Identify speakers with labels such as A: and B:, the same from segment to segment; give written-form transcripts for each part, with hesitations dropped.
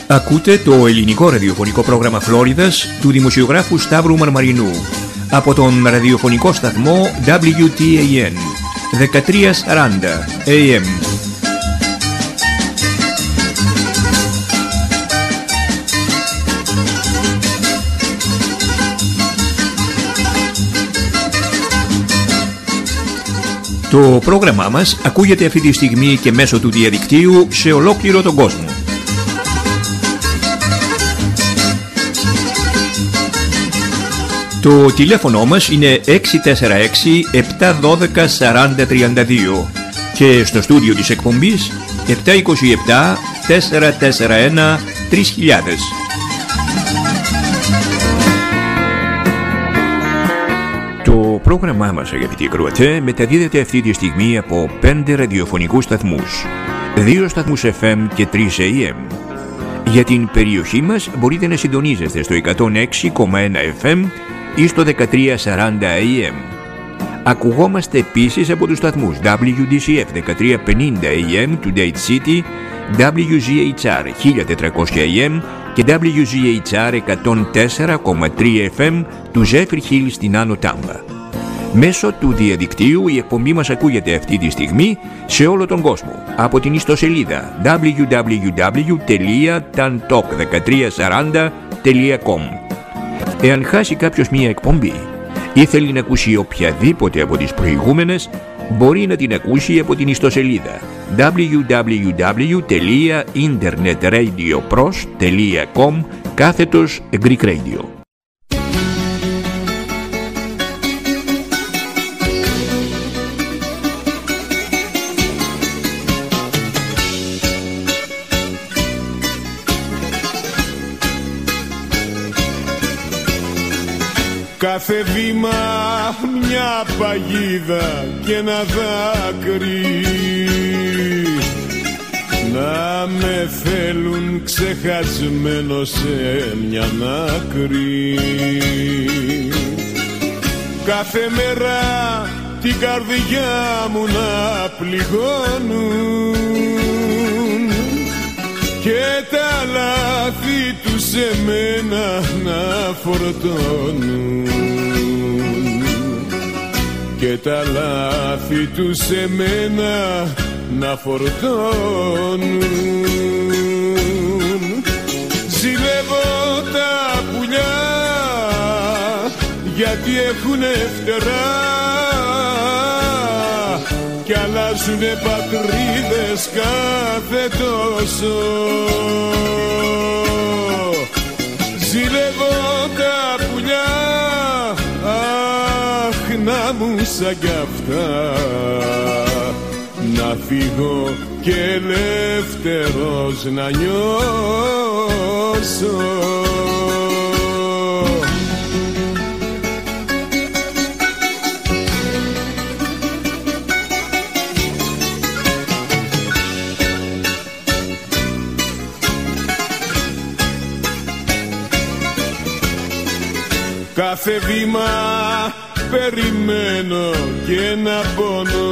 A: Ακούτε το ελληνικό ραδιοφωνικό πρόγραμμα Φλόριδας του δημοσιογράφου Σταύρου Μαρμαρινού από τον ραδιοφωνικό σταθμό WTAN 1340 AM. Το πρόγραμμά μας ακούγεται αυτή τη στιγμή και μέσω του διαδικτύου σε ολόκληρο τον κόσμο. Το τηλέφωνο μας είναι 646-712-4032 και στο στούντιο της εκπομπής 727-441-3000. Το πρόγραμμά μας, αγαπητοί ακροατές, μεταδίδεται αυτή τη στιγμή από 5 ραδιοφωνικούς σταθμούς, 2 σταθμούς FM και 3 AM. Για την περιοχή μας μπορείτε να συντονίζεστε στο 106,1 FM ή στο 1340 AM. Ακουγόμαστε επίσης από τους σταθμούς WDCF 1350 AM του Dade City, WGHR 1400 AM και WGHR 104,3 FM του Zephyr Hill στην Άνω Τάμπα. Μέσω του διαδικτύου η εκπομπή μας ακούγεται αυτή τη στιγμή σε όλο τον κόσμο από την ιστοσελίδα www.tantalk1340.com. Εάν χάσει κάποιος μία εκπομπή ή θέλει να ακούσει οποιαδήποτε από τις προηγούμενες, μπορεί να την ακούσει από την ιστοσελίδα www.internetradiopros.com/Greek Radio.
B: Κάθε βήμα μια παγίδα και ένα δάκρυ να με θέλουν ξεχασμένο σε μια άκρη. Κάθε μέρα την καρδιά μου να πληγώνουν και τα λάθη τους σε μένα να φορτώνουν και τα λάθη τους σε μένα να φορτώνουν. Ζηλεύω τα πουλιά γιατί έχουνε φτερά κι αλλάζουνε πατρίδες κάθε τόσο. Ζηλεύω τα πουλιά, αχ να μου σαν κι αυτά, να φύγω και ελεύθερος να νιώσω. Κάθε βήμα περιμένω και ένα πόνο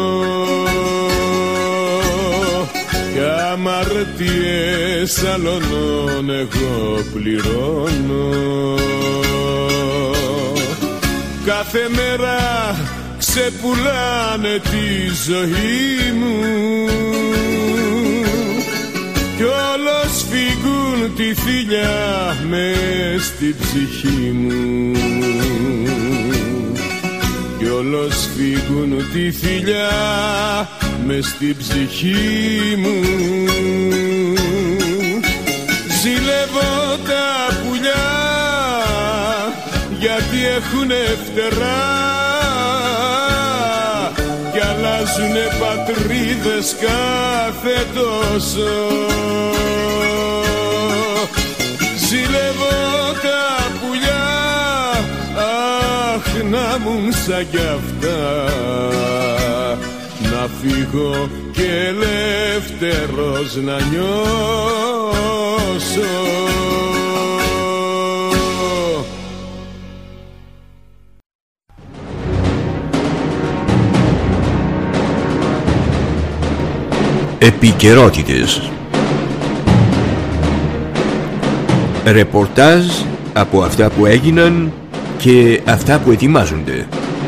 B: κι αμαρτίες άλλων εγώ πληρώνω. Κάθε μέρα ξεπουλάνε τη ζωή μου κι όλος φύγουν τη θηλιά μες στην ψυχή μου κι όλος φύγουν τη θηλιά μες στην ψυχή μου. Ζηλεύω τα πουλιά γιατί έχουνε φτερά κι αλλάζουνε πατρίδες κάθε τόσο. Ζηλεύω τα πουλιά, αχ να μου σαν κι αυτά, να φύγω και ελεύθερος να νιώσω.
A: Επικαιρότητες. Ρεπορτάζ από αυτά που έγιναν και αυτά που ετοιμάζονται.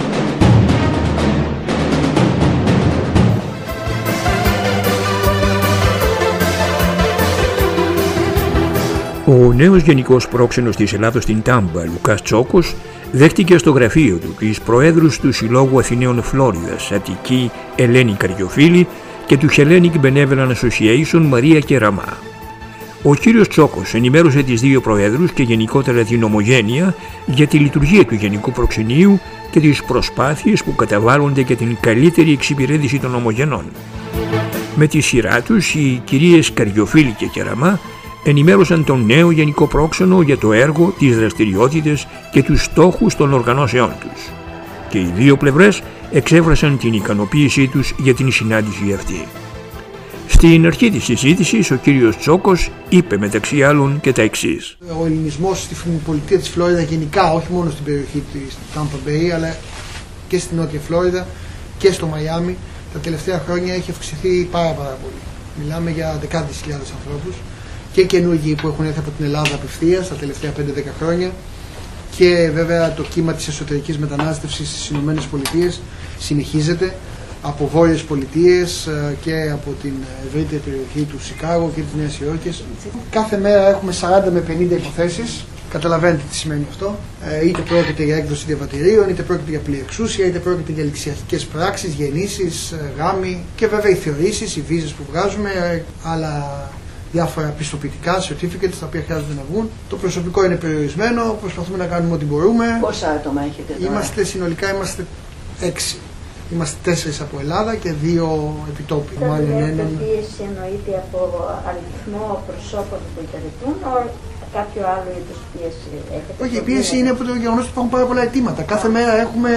A: Ο νέος γενικός πρόξενος της Ελλάδος στην Τάμπα, Λουκάς Τσόκος, δέχτηκε στο γραφείο του τις προέδρους του Συλλόγου Αθηναίων Φλόριδας, Αττική Ελένη Καριοφίλη και του Hellenic Benevolent Association Μαρία Κεραμά. Ο κύριος Τσόκος ενημέρωσε τις δύο προέδρους και γενικότερα την ομογένεια για τη λειτουργία του Γενικού Προξενείου και τις προσπάθειες που καταβάλλονται για την καλύτερη εξυπηρέτηση των ομογενών. Με τη σειρά τους, οι κυρίες Καριοφίλη και Κεραμά ενημέρωσαν τον νέο Γενικό Πρόξενο για το έργο, τις δραστηριότητες και τους στόχους των οργανώσεών τους. Και οι δύο πλευρές εξέφρασαν την ικανοποίησή τους για την συνάντηση αυτή. Στην αρχή της συζήτησης, ο κύριος Τσόκος είπε μεταξύ άλλων και τα εξής.
C: Ο ελληνισμός στη πολιτεία της Φλόριδα γενικά, όχι μόνο στην περιοχή της Tampa Bay, αλλά και στην Νότια Φλόριδα και στο Μαϊάμι, τα τελευταία χρόνια έχει αυξηθεί πάρα πολύ. Μιλάμε για δεκάδες χιλιάδες ανθρώπους και καινούργοι που έχουν έρθει από την Ελλάδα απευθείας τα τελευταία 5-10 χρόνια, και βέβαια το κύμα της εσωτερικής μετανάστευσης στις ΗΠΑ συνεχίζεται από βόρειες πολιτείες και από την ευρύτερη περιοχή του Σικάγο και της Νέας Υόρκης. Κάθε μέρα έχουμε 40 με 50 υποθέσεις. Καταλαβαίνετε τι σημαίνει αυτό. Είτε πρόκειται για έκδοση διαβατηρίων, είτε πρόκειται για πλοία εξούσια, είτε πρόκειται για ληξιαρχικές πράξεις, γεννήσεις, γάμοι και βέβαια οι θεωρήσεις, οι βίζες που βγάζουμε, αλλά διάφορα πιστοποιητικά, certificates τα οποία χρειάζονται να βγουν. Το προσωπικό είναι περιορισμένο, προσπαθούμε να κάνουμε ό,τι μπορούμε.
D: Πόσα άτομα έχετε τώρα?
C: Συνολικά είμαστε 6. Είμαστε 4 από Ελλάδα και 2 επιτόπου.
E: Μάλλον η πίεση εννοείται από αριθμό προσώπων που υπηρετούν, ή κάποιο άλλο είδος πίεση έχετε?
C: Όχι, η πίεση είναι από το γεγονός ότι υπάρχουν πάρα πολλά αιτήματα. Κάθε μέρα έχουμε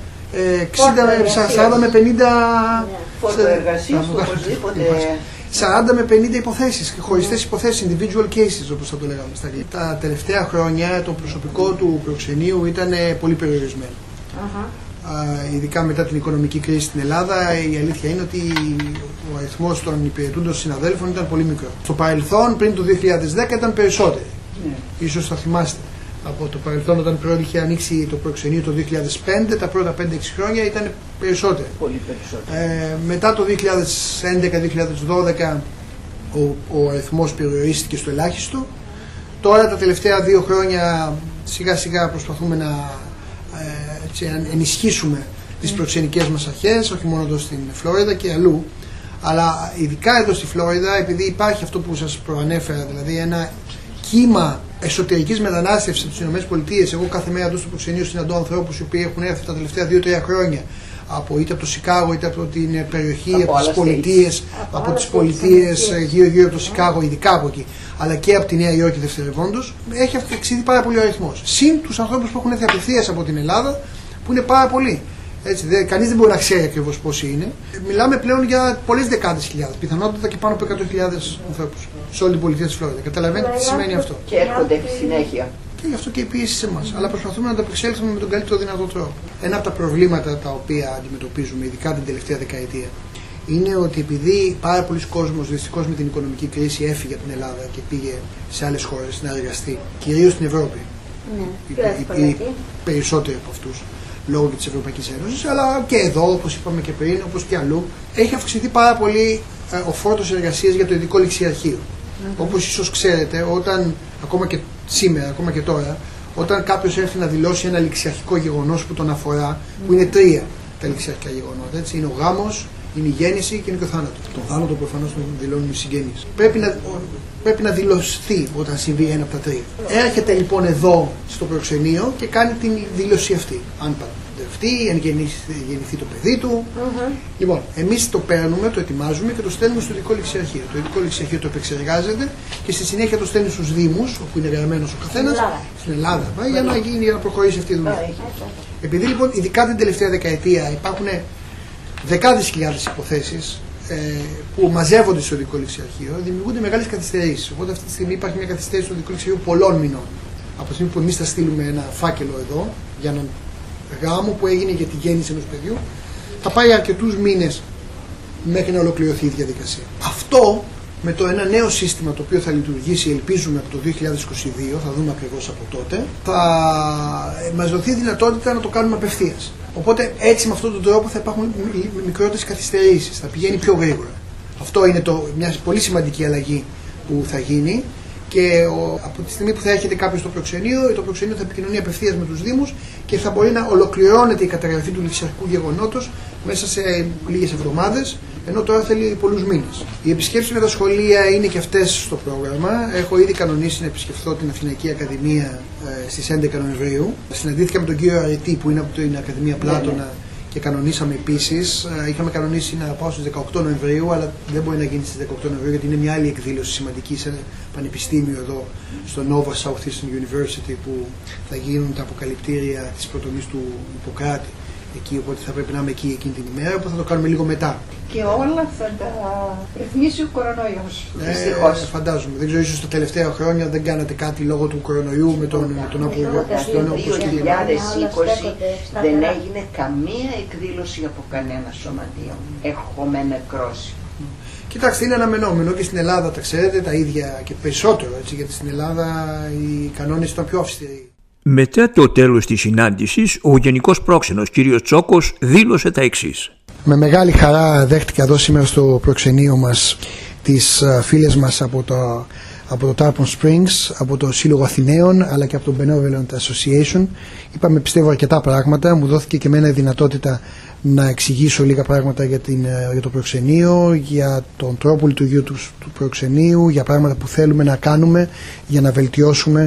C: 40 με 50
D: φόρτο εργασίας, οπωσδήποτε.
C: 40 με 50 υποθέσεις, χωριστές υποθέσεις, individual cases όπως θα το λέγαμε στα αγγλικά. Τα τελευταία χρόνια το προσωπικό του προξενείου ήταν πολύ περιορισμένο. Ειδικά μετά την οικονομική κρίση στην Ελλάδα, η αλήθεια είναι ότι ο αριθμός των υπηρετούντων συναδέλφων ήταν πολύ μικρό. Στο παρελθόν, πριν το 2010, ήταν περισσότεροι. Ίσως θα θυμάστε από το παρελθόν, όταν είχε ανοίξει το προξενείο το 2005, τα πρώτα 5-6 χρόνια ήταν περισσότεροι.
D: Πολύ περισσότεροι.
C: Μετά το 2011-2012 ο αριθμός περιορίστηκε στο ελάχιστο. Τώρα τα τελευταία 2 χρόνια σιγά σιγά προσπαθούμε να ενισχύσουμε τις προξενικές μας αρχές, όχι μόνο εδώ στην Φλόριδα και αλλού, αλλά ειδικά εδώ στη Φλόριδα, επειδή υπάρχει αυτό που σας προανέφερα, δηλαδή ένα κύμα εσωτερικής μετανάστευσης από τις ΗΠΑ. Εγώ κάθε μέρα εδώ στο προξενείο συναντώ ανθρώπους οι οποίοι έχουν έρθει τα τελευταία 2-3 χρόνια είτε από το Σικάγο, είτε από την περιοχή, από τις πολιτείες γύρω από το Σικάγο, ειδικά από εκεί, αλλά και από τη Νέα Υόρκη δευτερευόντως. Έχει αυξηθεί πάρα πολύ ο αριθμός. Συν τους ανθρώπους που έχουν έρθει απευθείας από την Ελλάδα, που είναι πάρα πολλοί. Κανείς δεν μπορεί να ξέρει ακριβώς πόσοι είναι. Μιλάμε πλέον για πολλές δεκάδες χιλιάδες, πιθανότατα και πάνω από 100.000 ανθρώπους σε όλη την πολιτεία της Φλόριδα. Καταλαβαίνετε τι σημαίνει αυτό.
D: Και έρχονται συνέχεια.
C: Και γι' αυτό και η πίεση σε εμάς. Αλλά προσπαθούμε να ανταπεξέλθουμε με τον καλύτερο δυνατό τρόπο. Ένα από τα προβλήματα τα οποία αντιμετωπίζουμε, ειδικά την τελευταία δεκαετία, είναι ότι επειδή πάρα πολλοί κόσμος δυστυχώς με την οικονομική κρίση έφυγε από την Ελλάδα και πήγε σε άλλες χώρες να εργαστεί, κυρίως στην Ευρώπη. Οι περισσότεροι από αυτούς, λόγω και της Ευρωπαϊκής Ένωσης, αλλά και εδώ, όπως είπαμε και πριν, όπως και αλλού, έχει αυξηθεί πάρα πολύ ο φόρτος εργασίας για το ειδικό ληξιαρχείο. Όπως ίσως ξέρετε, ακόμα και σήμερα, ακόμα και τώρα, όταν κάποιος έρθει να δηλώσει ένα ληξιαρχικό γεγονός που τον αφορά, που είναι 3 τα ληξιαρχικά γεγονότα, έτσι, είναι ο γάμος, είναι η γέννηση και είναι και ο θάνατος. Τον θάνατο προφανώς τον δηλώνουν οι συγγενείς. Πρέπει να δηλωθεί όταν συμβεί ένα από τα 3. Έρχεται λοιπόν εδώ στο προξενείο και κάνει την δήλωση αυτή. Αν παντρευτεί, αν γεννηθεί το παιδί του. Λοιπόν, εμείς το παίρνουμε, το ετοιμάζουμε και το στέλνουμε στο ειδικό ληξιαρχείο. Το ειδικό ληξιαρχείο το επεξεργάζεται και στη συνέχεια το στέλνει στους Δήμους, όπου είναι γραμμένος ο καθένας, στην Ελλάδα, για να προχωρήσει αυτή η δουλειά. Επειδή λοιπόν, ειδικά την τελευταία δεκαετία, υπάρχουν δεκάδες χιλιάδες υποθέσεις που μαζεύονται στο ειδικό ληξιαρχείο, δημιουργούνται μεγάλες καθυστερήσεις. Οπότε αυτή τη στιγμή υπάρχει μια καθυστέρηση στο ειδικό ληξιαρχείο πολλών μηνών. Από τη στιγμή που εμείς θα στείλουμε ένα φάκελο εδώ για έναν γάμο που έγινε για τη γέννηση ενός παιδιού, θα πάει αρκετούς μήνες μέχρι να ολοκληρωθεί η διαδικασία. Αυτό με το ένα νέο σύστημα το οποίο θα λειτουργήσει, ελπίζουμε, από το 2022, θα δούμε ακριβώς από τότε, θα μας δοθεί δυνατότητα να το κάνουμε απευθείας. Οπότε έτσι με αυτόν τον τρόπο θα υπάρχουν μικρότερες καθυστερήσεις, θα πηγαίνει πιο γρήγορα. Αυτό είναι μια πολύ σημαντική αλλαγή που θα γίνει. Και από τη στιγμή που θα έρχεται κάποιος στο προξενείο, το προξενείο θα επικοινωνεί απευθείας με τους Δήμους και θα μπορεί να ολοκληρώνεται η καταγραφή του ληξιαρχικού γεγονότος μέσα σε λίγες εβδομάδες, ενώ τώρα θέλει πολλούς μήνες. Οι επισκέψεις με τα σχολεία είναι και αυτές στο πρόγραμμα. Έχω ήδη κανονίσει να επισκεφθώ την Αθηναϊκή Ακαδημία στις 11 Νοεμβρίου. Συναντήθηκα με τον κύριο Αρετή που είναι από την Ακαδημία Πλάτωνα και κανονίσαμε επίσης. Είχαμε κανονίσει να πάω στις 18 Νοεμβρίου, αλλά δεν μπορεί να γίνει στις 18 Νοεμβρίου γιατί είναι μια άλλη εκδήλωση σημαντική σε ένα πανεπιστήμιο εδώ στο Nova Southeastern University που θα γίνουν τα αποκαλυπτήρια της προτομής του Ιπποκράτη εκεί, οπότε θα πρέπει να είμαι εκεί εκείνη την ημέρα, οπότε θα το κάνουμε λίγο μετά.
D: Και όλα θα τα ρυθμίσει ο κορονοϊός, δυστυχώς.
C: Φαντάζομαι. Δεν ξέρω, ίσως τα τελευταία χρόνια δεν κάνατε κάτι λόγω του κορονοϊού με τον απογειό.
D: Το 2020 δεν έγινε καμία εκδήλωση από κανένα σωματείο. Έχουμε νεκρώσει.
C: Κοιτάξτε, είναι αναμενόμενο και στην Ελλάδα τα ξέρετε τα ίδια και περισσότερο, έτσι, γιατί στην Ελλάδα οι κανόνες ήταν πιο αυστηροί.
A: Μετά το τέλος της συνάντησης, ο Γενικός Πρόξενος κ. Τσόκος δήλωσε τα εξής.
C: Με μεγάλη χαρά δέχτηκα εδώ σήμερα στο προξενείο μας τις φίλες μας από το Tarpon Springs, από το Σύλλογο Αθηναίων αλλά και από το Benevolent Association. Είπαμε, πιστεύω, αρκετά πράγματα. Μου δόθηκε και εμένα η δυνατότητα να εξηγήσω λίγα πράγματα για το προξενείο, για τον τρόπο λειτουργίου του προξενείου, για πράγματα που θέλουμε να κάνουμε για να βελτιώσουμε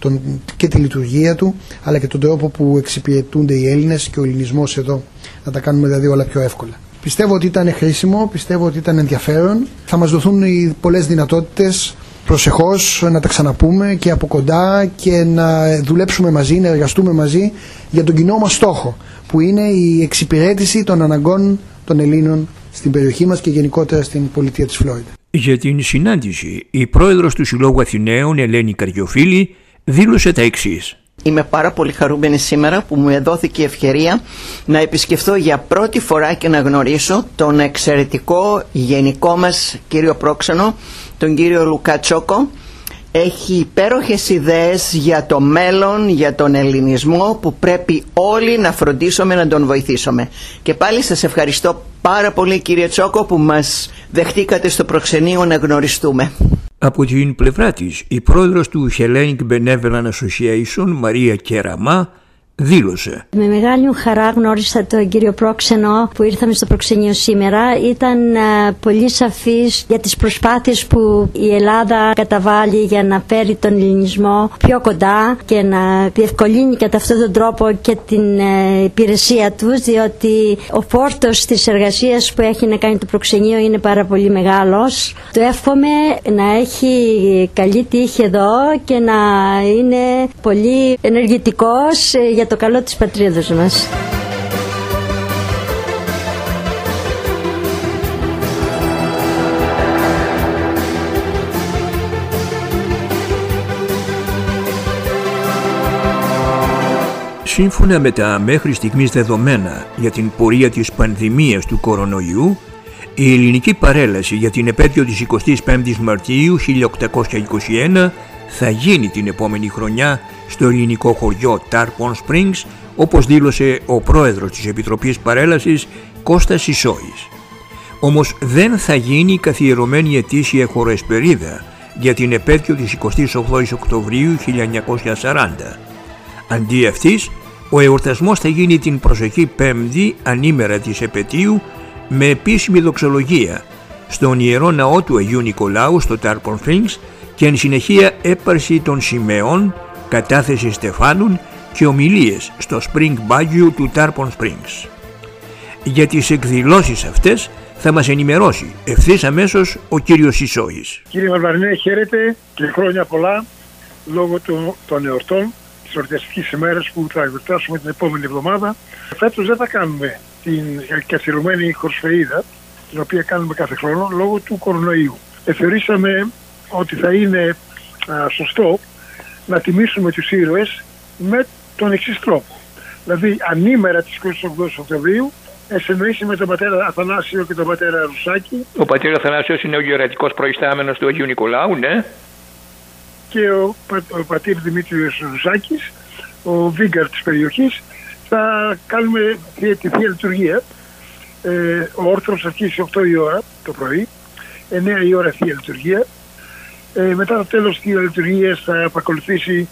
C: και τη λειτουργία του, αλλά και τον τρόπο που εξυπηρετούνται οι Έλληνες και ο ελληνισμός εδώ, να τα κάνουμε δηλαδή όλα πιο εύκολα. Πιστεύω ότι ήταν χρήσιμο, πιστεύω ότι ήταν ενδιαφέρον. Θα μας δοθούν πολλές δυνατότητες προσεχώς να τα ξαναπούμε και από κοντά και να δουλέψουμε μαζί, να εργαστούμε μαζί για τον κοινό μας στόχο, που είναι η εξυπηρέτηση των αναγκών των Ελλήνων στην περιοχή μας και γενικότερα στην πολιτεία της Φλόριντα.
A: Για την συνάντηση, η πρόεδρος του Συλλόγου Αθηναίων, Ελένη Καριοφίλη, δήλωσε τα εξής.
F: Είμαι πάρα πολύ χαρούμενη σήμερα που μου δόθηκε η ευκαιρία να επισκεφθώ για πρώτη φορά και να γνωρίσω τον εξαιρετικό γενικό μας κύριο πρόξενο, τον κύριο Λουκά Τσόκο. Έχει υπέροχες ιδέες για το μέλλον, για τον ελληνισμό που πρέπει όλοι να φροντίσουμε να τον βοηθήσουμε. Και πάλι σας ευχαριστώ πάρα πολύ, κύριε Τσόκο, που μας δεχτήκατε στο προξενείο να γνωριστούμε.
A: Από την πλευρά της, η πρόεδρος του Hellenic Benevolent Association, Μαρία Κεραμά, δήλωσε.
E: Με μεγάλη μου χαρά γνώρισα τον κύριο πρόξενο που ήρθαμε στο προξενείο σήμερα. Ήταν πολύ σαφής για τις προσπάθειες που η Ελλάδα καταβάλει για να φέρει τον ελληνισμό πιο κοντά και να διευκολύνει κατά αυτόν τον τρόπο και την υπηρεσία τους, διότι ο φόρτος της εργασίας που έχει να κάνει το προξενείο είναι πάρα πολύ μεγάλος. Του εύχομαι να έχει καλή τύχη εδώ και να είναι πολύ ενεργητικός για το καλό της πατρίδας μας.
A: Σύμφωνα με τα μέχρι στιγμής δεδομένα για την πορεία της πανδημίας του κορονοϊού, η ελληνική παρέλαση για την επέτειο της 25ης Μαρτίου 1821 θα γίνει την επόμενη χρονιά στο ελληνικό χωριό Tarpon Springs, όπως δήλωσε ο πρόεδρος της Επιτροπής Παρέλασης, Κώστας Σισόης. Όμως δεν θα γίνει καθιερωμένη ετήσια χωροεσπερίδα για την επέτειο της 28ης Οκτωβρίου 1940. Αντί αυτής, ο εορτασμός θα γίνει την προσεχή Πέμπτη, ανήμερα της επετείου, με επίσημη δοξολογία στον Ιερό Ναό του Αγίου Νικολάου στο Tarpon Springs και εν συνεχεία έπαρση των σημαίων, κατάθεση στεφάνων και ομιλίες στο Spring Bayou του Tarpon Springs. Για τις εκδηλώσεις αυτές θα μας ενημερώσει ευθύς αμέσως ο κύριος Σισόης.
G: Κύριε Βαρβαρινέ, χαίρετε και χρόνια πολλά λόγω των εορτών, τις εορταστικές ημέρες που θα εορτάσουμε την επόμενη εβδομάδα. Φέτος δεν θα κάνουμε την καθιερωμένη χοροσφαιρίδα, την οποία κάνουμε κάθε χρόνο λόγω του κορονοϊού. Θεωρήσαμε ότι θα είναι σωστό να τιμήσουμε τους ήρωες με τον εξής τρόπο. Δηλαδή, ανήμερα της 28 Οκτωβρίου συνεννοήσει με τον πατέρα Αθανάσιο και τον πατέρα Ρουσάκη.
H: Ο πατέρα Αθανάσιος είναι ο γεωρατικός προϊστάμενος του Αγίου Νικολάου, ναι.
G: Και ο πατήρ Δημήτριος Ρουσάκης, ο βίγκαρ της περιοχής. Θα κάνουμε τη Θεία Λειτουργία. Ο όρθρος αρχίζει 8 η ώρα το πρωί, 9 η ώρα Θεία Λειτουργία. Μετά το τέλος της Θεία Λειτουργίας θα επακολουθήσει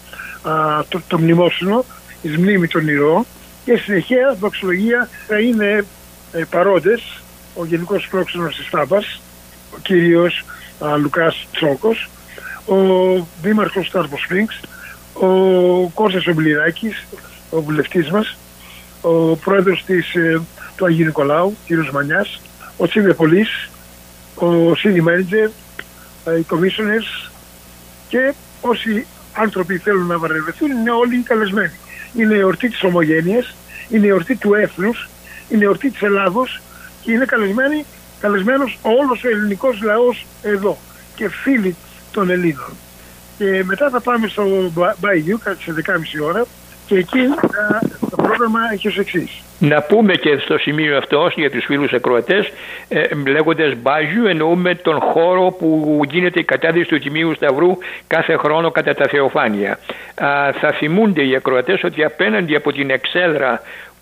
G: το μνημόσυνο, η μνήμη των ηρώων, και συνεχεία δοξολογία θα είναι παρόντες ο Γενικός Πρόξενος της Τάμπας, ο κύριος Λουκάς Τσόκος, ο Δήμαρχος Τάρμπο Σπρίνγκς, ο Κώστας Ομπληράκης, ο βουλευτής μας, ο πρόεδρος του Αγίου Νικολάου, κύριος Μανιάς, ο Chief Police, ο City Manager, οι Commissioners και όσοι άνθρωποι θέλουν να παρευρεθούν είναι όλοι καλεσμένοι. Είναι η εορτή της ομογένειας, είναι η εορτή του έθνους, είναι η εορτή της Ελλάδος και είναι καλεσμένος όλος ο ελληνικός λαός εδώ και φίλοι των Ελλήνων. Και μετά θα πάμε στο Μπαϊγιού κατά τις 11.30 ώρα και εκεί το πρόγραμμα έχει ως εξής.
H: Να πούμε και στο σημείο αυτό για τους φίλους ακροατές, λέγοντας Μπάγιου εννοούμε τον χώρο που γίνεται η κατάδυση του Τιμίου Σταυρού κάθε χρόνο κατά τα Θεοφάνεια. Θα θυμούνται οι ακροατές ότι απέναντι από την εξέδρα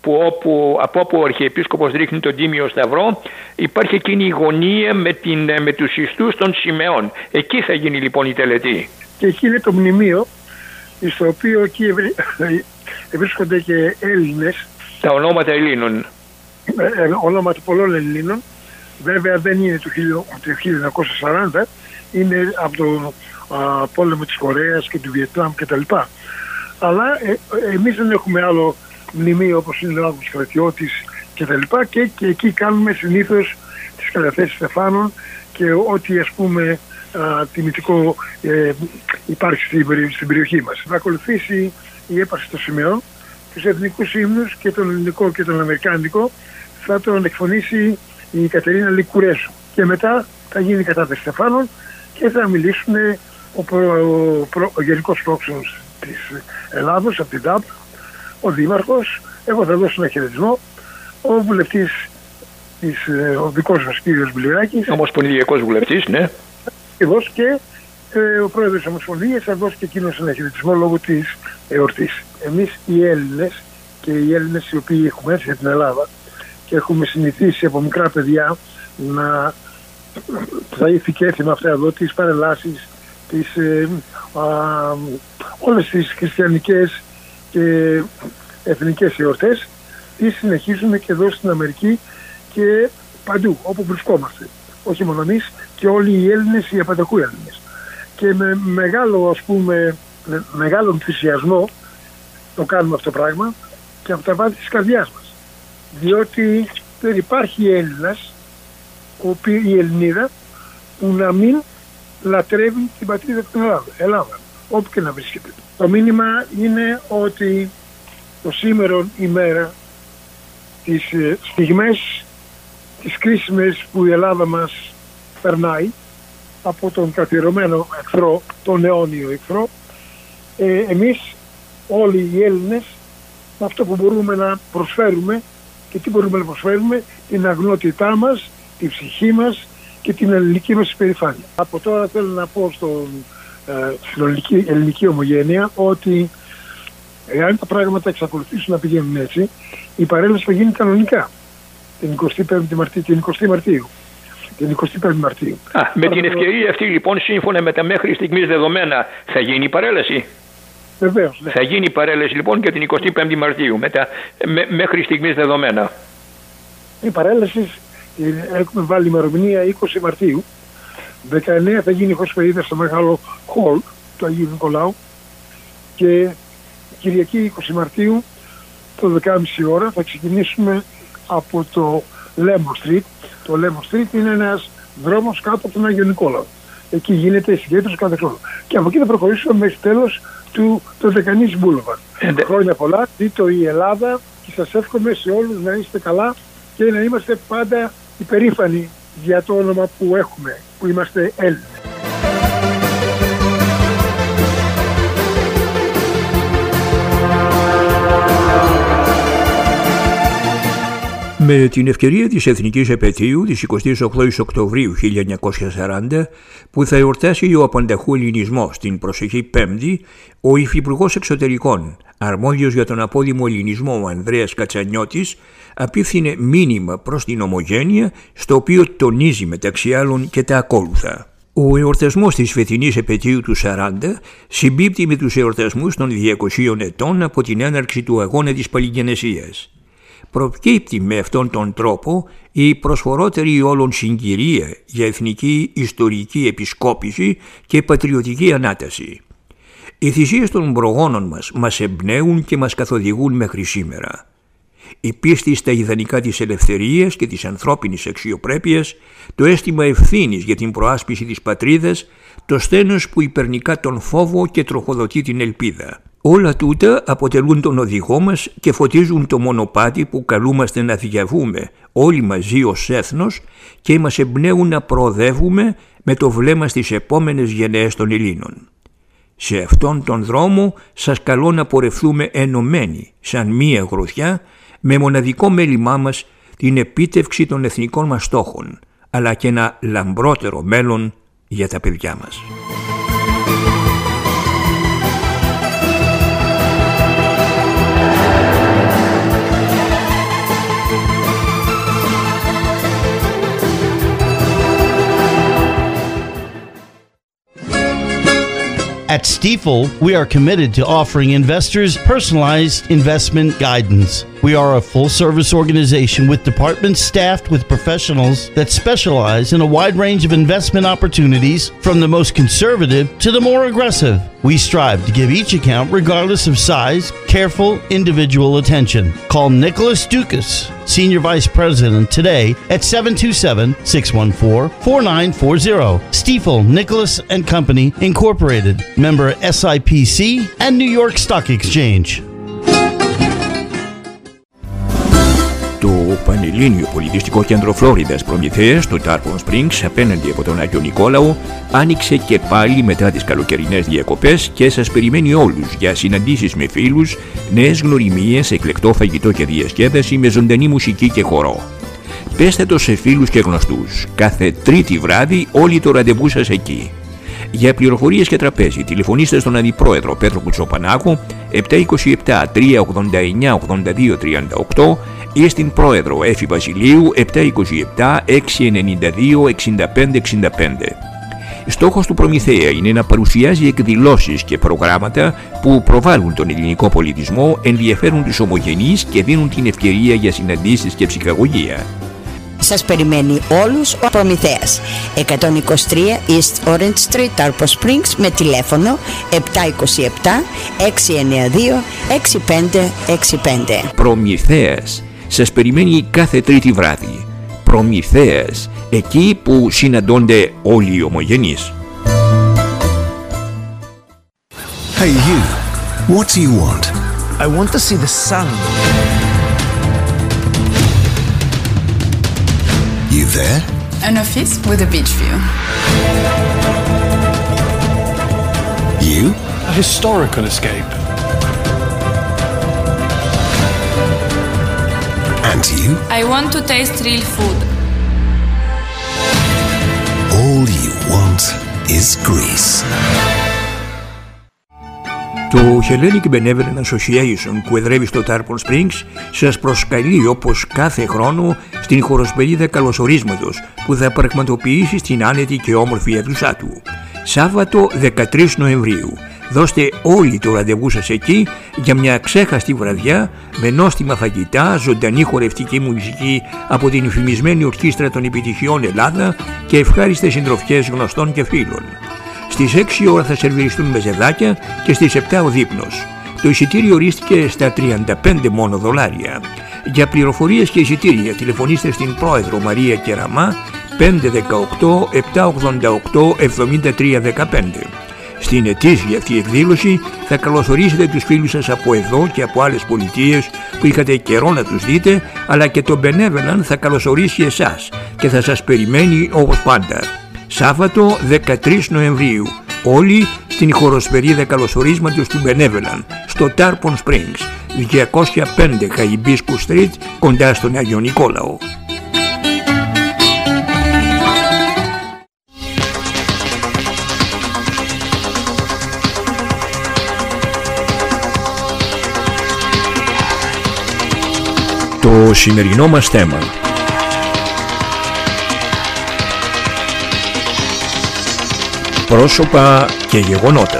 H: από όπου ο Αρχιεπίσκοπος ρίχνει τον Τίμιο Σταυρό υπάρχει εκείνη η γωνία με τους ιστούς των σημαίων. Εκεί θα γίνει λοιπόν η τελετή.
G: Και εκεί είναι το μνημείο, στο οποίο εκεί βρίσκονται και Έλληνες.
H: Τα ονόματα Ελλήνων.
G: Ονόματα πολλών Ελλήνων. Βέβαια δεν είναι του 1940, είναι από το πόλεμο της Κορέας και του Βιετνάμ κτλ. Αλλά εμείς δεν έχουμε άλλο μνημείο όπως είναι ο Άγγος Κρατιώτης κτλ. Και εκεί κάνουμε συνήθως τις καταθέσεις στεφάνων και ό,τι ας πούμε τιμητικό υπάρχει στην περιοχή μας. Θα ακολουθήσει η έπαρση των σημαίων, τους εθνικούς ύμνους και τον ελληνικό και τον αμερικάνικο θα τον εκφωνήσει η Κατερίνα Λικουρέσου και μετά θα γίνει η κατάθεση στεφάνων και θα μιλήσουν ο Γενικός Πρόξενος της Ελλάδος από την ΤΑΠ, ο Δήμαρχος, εγώ θα δώσω ένα χαιρετισμό, ο βουλευτής ο δικός μας κύριος Μπληράκης,
H: ομοσπονδιακός βουλευτής, ναι,
G: και ο πρόεδρος της Ομοσπονδίας θα δώσει και εκείνος ένα χαιρετισμό λόγω της εορτής. Εμείς οι Έλληνες και οι Έλληνες οι οποίοι έχουμε έρθει στην Ελλάδα και έχουμε συνηθίσει από μικρά παιδιά να θα ήθη και έθιμα αυτά εδώ τις παρελάσεις, όλες τις χριστιανικές και εθνικές εορτές, τις συνεχίζουμε και εδώ στην Αμερική και παντού όπου βρισκόμαστε. Όχι μόνο εμείς και όλοι οι Έλληνες, οι απατακού Έλληνες. Και με μεγάλο ενθουσιασμό το κάνουμε αυτό το πράγμα και από τα βάθη της καρδιάς μας. Διότι δεν υπάρχει Έλληνας, η Ελληνίδα, που να μην λατρεύει την πατρίδα του Ελλάδα, όπου και να βρίσκεται. Το μήνυμα είναι ότι το σήμερον ημέρα, τις στιγμές, τις κρίσιμες που η Ελλάδα μας περνάει από τον καθιερωμένο εχθρό, τον αιώνιο εχθρό, εμείς όλοι οι Έλληνες αυτό που μπορούμε να προσφέρουμε και τι μπορούμε να προσφέρουμε, την αγνότητά μας, την ψυχή μας και την ελληνική μας υπερηφάνεια. Από τώρα θέλω να πω στην ελληνική ομογένεια ότι εάν τα πράγματα εξακολουθήσουν να πηγαίνουν έτσι, η παρέλαση θα γίνει κανονικά την 25η Μαρτίου. Την 25η Μαρτίου.
H: Με την ευκαιρία αυτή λοιπόν, σύμφωνα με τα μέχρι στιγμής δεδομένα, θα γίνει η παρέλαση.
G: Βεβαίως. Ναι.
H: Θα γίνει η παρέλαση λοιπόν και την 25η Μαρτίου με τα μέχρι στιγμής δεδομένα.
G: Η παρέλαση έχουμε βάλει ημερομηνία 20 Μαρτίου. 19 θα γίνει η χωσπερίδα στο μεγάλο χολ του Αγίου Νικολάου και Κυριακή 20 Μαρτίου το 12.30 ώρα θα ξεκινήσουμε από το Lemon Street. Το Lemon Street είναι ένας δρόμος κάτω από τον Άγιο Νικόλαο. Εκεί γίνεται συγκέντρωση κάθε χρόνο. Και από εκεί θα προχωρήσουμε μέχρι τέλος του Δεκανής Boulevard. Χρόνια πολλά, ζήτω η Ελλάδα και σας εύχομαι σε όλους να είστε καλά και να είμαστε πάντα υπερήφανοι για το όνομα που έχουμε, που είμαστε Έλληνες.
A: Με την ευκαιρία της Εθνικής Επετείου της 28ης Οκτωβρίου 1940, που θα εορτάσει ο απανταχού ελληνισμός την προσεχή Πέμπτη, ο Υφυπουργός Εξωτερικών, αρμόδιος για τον απόδημο ελληνισμό ο Ανδρέας Κατσανιώτης, απίφθινε μήνυμα προς την Ομογένεια, στο οποίο τονίζει μεταξύ άλλων και τα ακόλουθα. Ο εορτασμός της φετινής επετείου του 40 συμπίπτει με τους εορτασμούς των 200 ετών από την έναρξη του αγώνα της Παλιγενεσίας. Προκύπτει με αυτόν τον τρόπο η προσφορότερη όλων συγκυρία για εθνική ιστορική επισκόπηση και πατριωτική ανάταση. Οι θυσίες των προγόνων μας εμπνέουν και μας καθοδηγούν μέχρι σήμερα. Η πίστη στα ιδανικά της ελευθερίας και της ανθρώπινης αξιοπρέπειας, το αίσθημα ευθύνης για την προάσπιση της πατρίδας, το στένος που υπερνικά τον φόβο και τροχοδοτεί την ελπίδα. Όλα τούτα αποτελούν τον οδηγό μας και φωτίζουν το μονοπάτι που καλούμαστε να διαβούμε όλοι μαζί ως έθνος και μας εμπνέουν να προοδεύουμε με το βλέμμα στις επόμενες γενναίες των Ελλήνων. Σε αυτόν τον δρόμο σας καλώ να πορευθούμε ενωμένοι σαν μία γροθιά, με μοναδικό μέλημά μας την επίτευξη των εθνικών μας στόχων, αλλά και ένα λαμπρότερο μέλλον για τα παιδιά μας.
I: At Stifel, we are committed to offering investors personalized investment guidance. We are a full-service organization with departments staffed with professionals that specialize in a wide range of investment opportunities, from the most conservative to the more aggressive. We strive to give each account, regardless of size, careful individual attention. Call Nicholas Dukas, Senior Vice President, today at 727-614-4940. Stifel, Nicholas and Company, Incorporated, member SIPC and New York Stock Exchange.
A: Το Πανελλήνιο Πολιτιστικό Κέντρο Φλόριδας Προμηθέας, το Tarpon Springs, απέναντι από τον Άγιο Νικόλαο, άνοιξε και πάλι μετά τις καλοκαιρινές διακοπές και σας περιμένει όλους για συναντήσεις με φίλους, νέες γνωριμίες, εκλεκτό φαγητό και διασκέδαση με ζωντανή μουσική και χορό. Πέστε το σε φίλους και γνωστούς. Κάθε Τρίτη βράδυ όλοι το ραντεβού σας εκεί. Για πληροφορίες και τραπέζι, τηλεφωνήστε στον Αντιπρόεδρο Πέτρο Κουτσοπανάκο 727-389-8238 ή στην Πρόεδρο Έφη Βασιλείου 727-692-6565. Στόχος του Προμηθέα είναι να παρουσιάζει εκδηλώσεις και προγράμματα που προβάλλουν τον ελληνικό πολιτισμό, ενδιαφέρουν τους ομογενείς και δίνουν την ευκαιρία για συναντήσεις και ψυχαγωγία.
J: Σας περιμένει όλους ο Προμηθέας. 123 East Orange Street, Tarpon Springs, με τηλέφωνο 727-692-6565.
A: Προμηθέας σας περιμένει κάθε Τρίτη βράδυ. Προμηθέας, εκεί που συναντώνται όλοι οι ομογενείς.
K: Hey you, what do you want?
L: I want to see the sun.
K: You there?
M: An office with a beach view.
K: You?
L: A historical escape.
K: And you?
M: I want to taste real food.
K: All you want is Greece.
A: Το Hellenic Benevolent Association που εδρεύει στο Tarpon Springs σας προσκαλεί όπως κάθε χρόνο στην χοροσπερίδα καλωσορίσματος που θα πραγματοποιήσει στην άνετη και όμορφη αίθουσά του. Σάββατο 13 Νοεμβρίου. Δώστε όλοι το ραντεβού σας εκεί για μια ξέχαστη βραδιά με νόστιμα φαγητά, ζωντανή χορευτική μουσική από την υφημισμένη ορχήστρα των επιτυχιών Ελλάδα και ευχάριστες συντροφιές γνωστών και φίλων. Στις 6 ώρα θα σερβιριστούν μεζεδάκια και στις 7 ο δείπνος. Το εισιτήριο ορίστηκε στα 35 μόνο δολάρια. Για πληροφορίες και εισιτήρια τηλεφωνήστε στην Πρόεδρο Μαρία Κεραμά 518-788-7315. Στην ετήσια αυτή εκδήλωση θα καλωσορίσετε τους φίλους σας από εδώ και από άλλες πολιτείες που είχατε καιρό να τους δείτε, αλλά και το Benevolent θα καλωσορίσει εσάς και θα σας περιμένει όπως πάντα. Σάββατο 13 Νοεμβρίου, όλοι στην ηχοροσφαιρίδα καλωσορίσματος του Benevolent στο Tarpon Springs, 205 Hibiscus Street, κοντά στον Άγιο Νικόλαο. Το σημερινό μας θέμα: πρόσωπα και γεγονότα.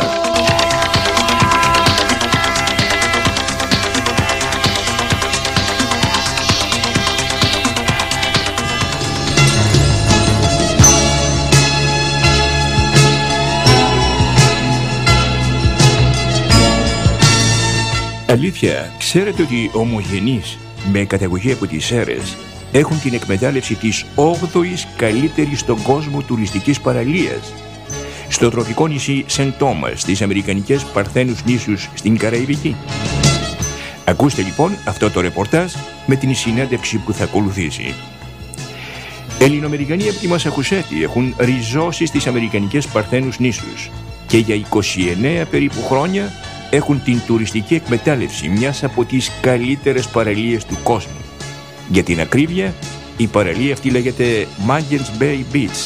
A: Αλήθεια, ξέρετε ότι ομογενείς με καταγωγή από τις Σέρρες έχουν την εκμετάλλευση της 8ης καλύτερης στον κόσμο τουριστικής παραλίας, στο τροπικό νησί Σεντ Τόμας στις αμερικανικές Παρθένους νήσους στην Καραϊβική? Ακούστε λοιπόν αυτό το ρεπορτάζ με την συνέντευξη που θα ακολουθήσει. Ελληνοαμερικανοί από τη Μασαχουσέτη έχουν ριζώσει στις αμερικανικές Παρθένους νήσους και για 29 περίπου χρόνια έχουν την τουριστική εκμετάλλευση μιας από τις καλύτερες παραλίες του κόσμου. Για την ακρίβεια, η παραλία αυτή λέγεται Magens Bay Beach.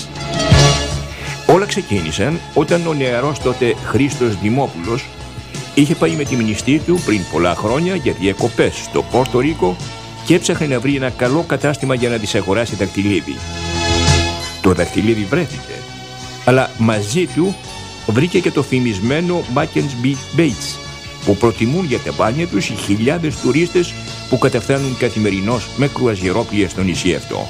A: Όλα ξεκίνησαν όταν ο νεαρός τότε Χρήστος Δημόπουλος είχε πάει με τη μνηστή του πριν πολλά χρόνια για διακοπές στο Πόρτο Ρίκο και έψαχνε να βρει ένα καλό κατάστημα για να της αγοράσει δακτυλίδι. Το δακτυλίδι βρέθηκε, αλλά μαζί του βρήκε και το φημισμένο Magens Bay Beach, που προτιμούν για τα μπάνια τους οι χιλιάδες τουρίστες που καταφθάνουν καθημερινώς με κρουαζιερόπλια στο νησί αυτό.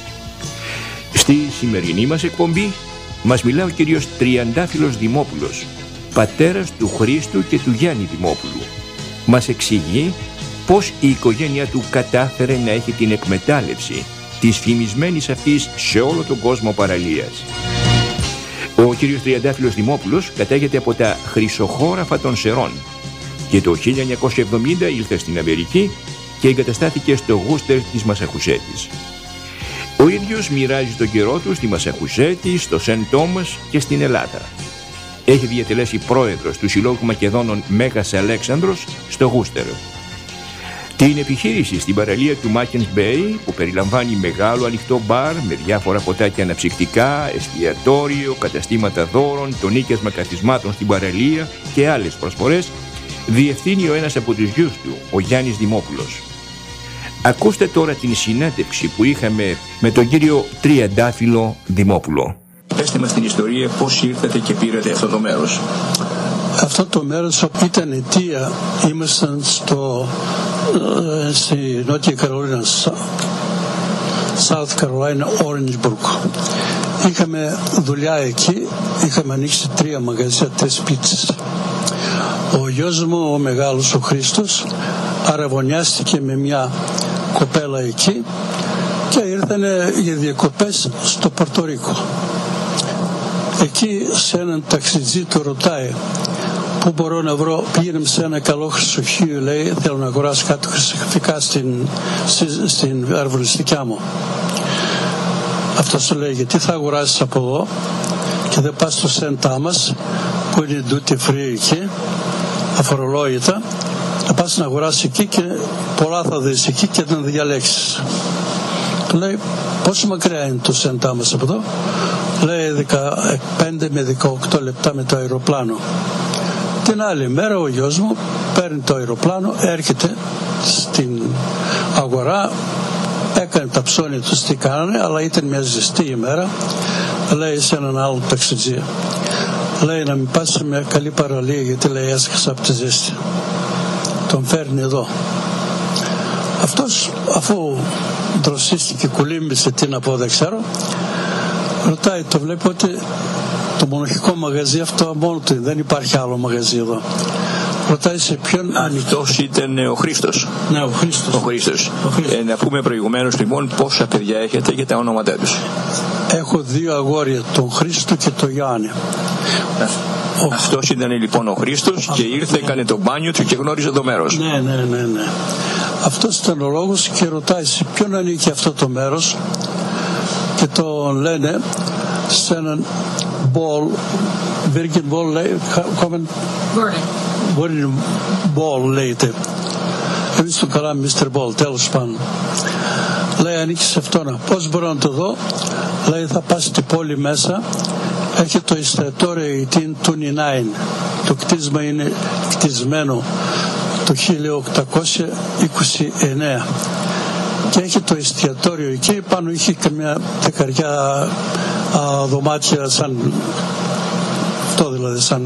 A: Στη σημερινή μας εκπομπή μας μιλά ο κύριος Τριαντάφυλλος Δημόπουλος, πατέρας του Χρήστου και του Γιάννη Δημόπουλου. Μας εξηγεί πώς η οικογένεια του κατάφερε να έχει την εκμετάλλευση της φημισμένης αυτής σε όλο τον κόσμο παραλίας. Ο κύριος Τριαντάφυλλος Δημόπουλος κατάγεται από τα Χρυσοχώραφα των Σερών και το 1970 ήλθε στην Αμερική και εγκαταστάθηκε στο Γούστερ της Μασαχουσέτης. Ο ίδιος μοιράζει τον καιρό του στη Μασαχουσέτη, στο Σεντ Τόμας και στην Ελλάδα. Έχει διατελέσει πρόεδρος του Συλλόγου Μακεδόνων Μέγας Αλέξανδρος στο Γούστερ. Την επιχείρηση στην παραλία του Magens Bay, που περιλαμβάνει μεγάλο ανοιχτό μπαρ με διάφορα ποτά και αναψυκτικά, εστιατόριο, καταστήματα δώρων, το νοίκιασμα καθισμάτων στην παραλία και άλλες προσφορές, διευθύνει ο ένας από τους γιους του, ο Γιάννης Δημόπουλος. Ακούστε τώρα την συνέντευξη που είχαμε με τον κύριο Τριαντάφυλλο Δημόπουλο. Πέστε μας την ιστορία πώς ήρθατε και πήρατε αυτό το μέρος.
N: Αυτό το μέρος ήταν αιτία, ήμασταν στη Νότια Καρολίνα, South Carolina, Orangeburg. Είχαμε δουλειά εκεί, είχαμε ανοίξει 3 μαγαζιά, 3 πίτσες. Ο γιος μου, ο μεγάλος, ο Χρήστος, αραβωνιάστηκε με μια κοπέλα εκεί και ήρθανε για διακοπές στο Πορτορίκο. Εκεί σε έναν ταξιτζή του ρωτάει πού μπορώ να βρω, πήγαινε σε ένα καλό χρυσοχείο, λέει, θέλω να αγοράσω κάτι χρυσογραφικά στην αρβολιστικιά μου. Αυτός του λέει, γιατί θα αγοράσεις από εδώ και δεν πας στο Σεντ Τόμας που είναι duty free εκεί, αφορολόγητα, να πας να αγοράσεις εκεί και πολλά θα δεις εκεί και να διαλέξεις. Του λέει, πόσο μακριά είναι το Σεντ Τόμας από εδώ? Λέει 15 με 18 λεπτά με το αεροπλάνο. Την άλλη μέρα ο γιος μου παίρνει το αεροπλάνο, έρχεται στην αγορά, έκανε τα ψώνια τους τι κάνανε, αλλά ήταν μια ζεστή ημέρα. Λέει σε έναν άλλο ταξιτζή, λέει να μην πας σε μια καλή παραλία γιατί λέει έσκασα από τη ζέστη. Τον φέρνει εδώ. Αυτός αφού δροσίστηκε, κουλήμβησε, τι να πω δεν ξέρω, ρωτάει, το βλέπω ότι το μονοχικό μαγαζί αυτό μόνο του, δεν υπάρχει άλλο μαγαζί εδώ. Ρωτάει σε ποιον.
H: Αυτός ήταν ο Χρήστος.
N: Ναι, ο Χρήστος.
H: Να πούμε προηγουμένως λοιπόν πόσα παιδιά έχετε και τα ονόματά τους.
N: Έχω 2 αγόρια, τον Χρήστο και τον Γιάννη.
H: Αυτός ήταν λοιπόν ο Χρήστος και ήρθε, έκανε το μπάνιο του και γνώριζε το μέρος.
N: Ναι. Αυτός ήταν ο λόγος και ρωτάει σε ποιον ανήκει αυτό το μέρος και τον λένε σε έναν Virgin Ball Gordon Ball λέγεται. Εμείς του καλά Mr. Ball, τέλος πάντων. Λέει ανήκει σε αυτόνα. Πώς μπορώ να το δω? Λέει θα πας στην πόλη μέσα, έχει το εστιατόριο 1829. Το κτίσμα είναι κτισμένο το 1829 και έχει το εστιατόριο εκεί. Πάνω είχε και μια δεκαριά δωμάτια σαν αυτό, δηλαδή σαν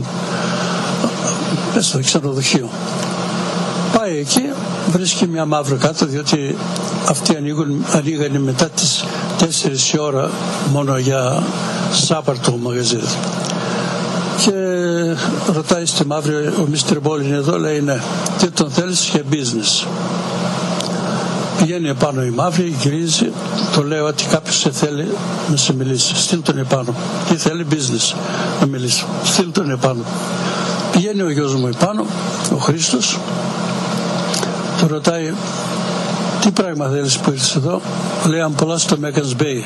N: ξενοδοχείο. Πάει εκεί, βρίσκει μια μαύρη κάτω, διότι αυτοί ανοίγανε μετά τις 4 η ώρα μόνο για Σάββατο μαγαζί. Και ρωτάει στη μαύρη, ο Mr. Ball είναι εδώ? Λέει ναι. Τι τον θέλεις? Για business. Πηγαίνει επάνω η μαύρη, γυρίζει, το λέω ότι κάποιος σε θέλει να σε μιλήσει. Στείλ τον επάνω. Τι θέλει? Business να μιλήσει. Στείλ τον επάνω. Πηγαίνει ο γιος μου επάνω, ο Χρήστος, το ρωτάει τι πράγμα θέλεις που ήρθες εδώ? Λέει αν πολλά στο Meccans Bay.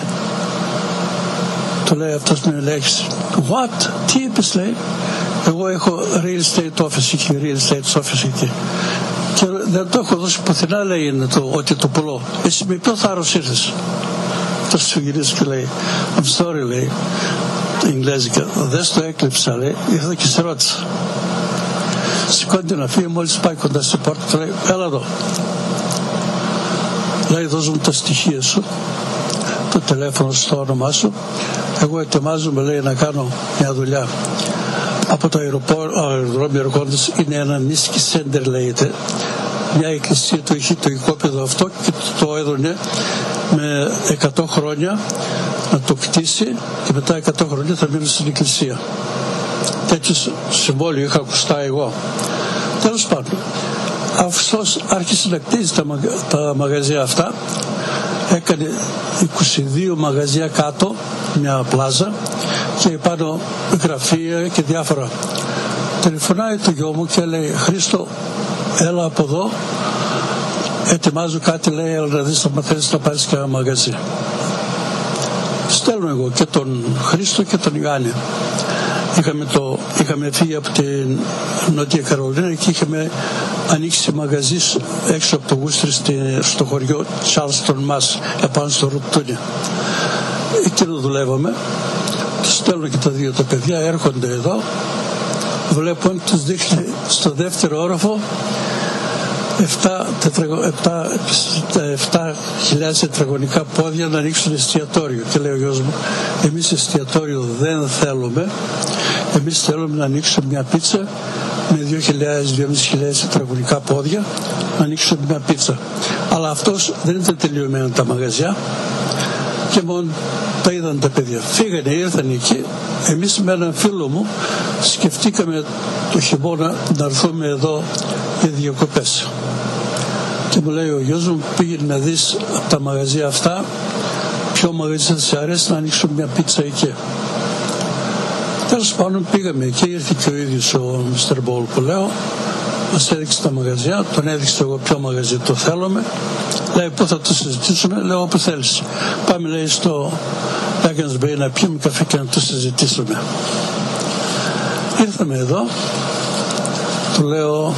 N: Το λέει αυτός με λέξη. What? Τι είπες? Λέει εγώ έχω real estate office εκεί, real estate office εκεί και δεν το έχω δώσει πουθενά, λέει, είναι ότι το πουλώ. Εσύ με ποιο θάρρος ήρθες? Αυτός σου γυρίζει και λέει I'm sorry, λέει Ιγγλέζικα, δεν στο έκλειψα, λέει, ήρθα και σε ρώτησα. Σηκώνεται να φύγει, μόλις πάει κοντά στην πόρτα του λέει έλα εδώ. Λέει δώσ' μου τα στοιχεία σου, το τηλέφωνο στο όνομά σου, εγώ ετοιμάζομαι, λέει, να κάνω μια δουλειά από το αεροδρόμιο Εργόντας. Είναι ένα νίσκι σέντερ, λέγεται, μια εκκλησία, το είχε το οικόπεδο αυτό και το έδωνε με 100 χρόνια να το κτίσει και μετά 100 χρόνια θα μείνω στην εκκλησία. Τέτοιο συμβόλαιο είχα ακουστά εγώ. Τέλος πάντων, αυτός άρχισε να κτίζει τα μαγαζιά αυτά. Έκανε 22 μαγαζιά κάτω, μια πλάζα, και πάνω γραφεία και διάφορα. Τηλεφωνάει το γιο μου και λέει Χρήστο, έλα από εδώ, ετοιμάζω κάτι, λέει, έλα να δεις, θα θέλεις να πάρεις και ένα μαγαζί. Στέλνω εγώ και τον Χρήστο και τον Ιωάννη. Είχαμε φύγει από την Νότια Καρολίνα και είχαμε ανοίξει μαγαζί έξω από το Γούστρι στο χωριό Charleston Mass, επάνω στο Ρουτούνι. Εκείνο δουλεύαμε. Τους στέλνω και τα δύο τα παιδιά, έρχονται εδώ, βλέπω τους δείχνει στο δεύτερο όροφο 7.000 τετραγωνικά πόδια να ανοίξουν εστιατόριο. Και λέει ο γιος μου, εμείς εστιατόριο δεν θέλουμε, εμείς θέλουμε να ανοίξουμε μια πίτσα με 2.000-2.500 τετραγωνικά πόδια, να ανοίξουμε μια πίτσα. Αλλά αυτός δεν ήταν τελειωμένα τα μαγαζιά και μόνο τα είδαν τα παιδιά. Φύγανε, ήρθαν εκεί. Εμείς με έναν φίλο μου σκεφτήκαμε το χειμώνα να έρθουμε εδώ για διακοπές. Και μου λέει ο γιος μου, πήγαινε να δεις από τα μαγαζιά αυτά ποιο μαγαζί θα σε αρέσει να ανοίξουμε μια πίτσα εκεί. Τέλος πάντων πήγαμε εκεί, ήρθε και ο ίδιος ο Mr. Ball που λέω, μας έδειξε τα μαγαζιά, τον έδειξε εγώ ποιο μαγαζί το θέλουμε. Λέει πού θα το συζητήσουμε? Λέω όπου θέλεις. Πάμε, λέει, στο Meccans Bay να πιούμε καφέ και να το συζητήσουμε. Ήρθαμε εδώ, του λέω,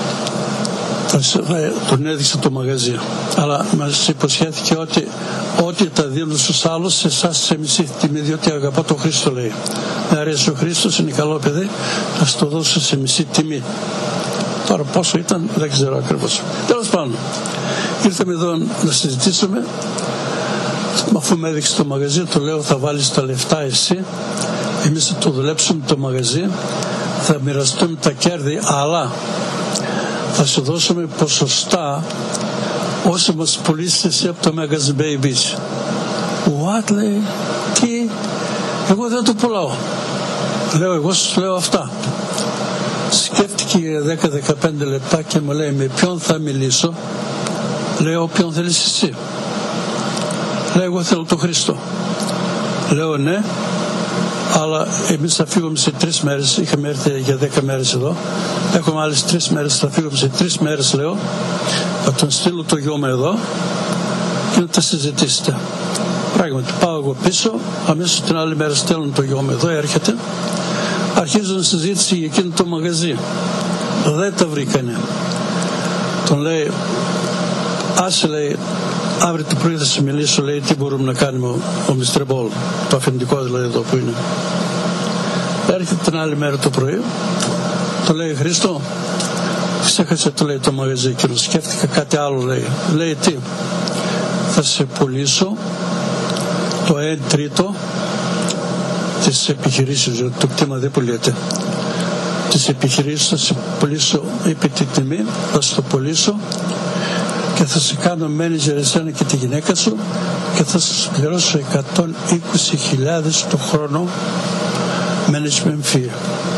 N: τον έδειξε το μαγαζί, αλλά μας υποσχέθηκε ότι ό,τι τα δίνω στους άλλους, σε εσάς σε μισή τιμή, διότι αγαπώ τον Χρήστο, λέει. Με αρέσει ο Χρήστος, είναι καλό παιδί, θα στο δώσω σε μισή τιμή. Τώρα πόσο ήταν δεν ξέρω ακριβώς. Τέλος πάντων, ήρθαμε εδώ να συζητήσουμε. Αφού με έδειξε το μαγαζί, του λέω θα βάλεις τα λεφτά εσύ, εμείς θα το δουλέψουμε το μαγαζί, θα μοιραστούμε τα κέρδη, αλλά θα σου δώσουμε ποσοστά όσο μας πουλήσεις εσύ από το Meccans Bay Beach. What, λέει, τι? Εγώ δεν το πουλάω. Λέω, εγώ σου λέω αυτά. Σκέφτηκε για 10-15 λεπτά και μου λέει, με ποιον θα μιλήσω? Λέω, ποιον θέλεις εσύ? Λέει, εγώ θέλω τον Χριστό. Λέω, ναι, αλλά εμείς θα φύγουμε σε 3 μέρες. Είχαμε έρθει για 10 μέρες εδώ. Έχουμε άλλες 3 μέρες, θα φύγουμε σε 3 μέρες, λέω. Θα τον στείλω το γιο μου εδώ και να τα συζητήσετε. Πράγματι, πάω εγώ πίσω, αμέσως την άλλη μέρα στέλνω το γιο μου εδώ, έρχεται. αρχίζουν συζήτηση για εκείνο το μαγαζί. Δεν τα βρήκανε. Τον λέει, άσε, λέει, αύριο το πρωί θα σε μιλήσω, λέει, τι μπορούμε να κάνουμε ο Mr. Ball, το αφεντικό δηλαδή εδώ που είναι. Έρχεται την άλλη μέρα το πρωί, το λέει, Χρήστο, ξέχασε, το λέει, το μαγαζί και σκέφτηκα κάτι άλλο, λέει. Λέει, τι, θα σε πουλήσω το 1/3 της επιχειρήσεως, το κτήμα δεν πουλιέται. Της επιχειρήσεως θα σε πουλήσω, είπε την τιμή, θα σε το πουλήσω και θα σε κάνω manager εσένα και τη γυναίκα σου και θα σας πληρώσω 120.000 το χρόνο management fee.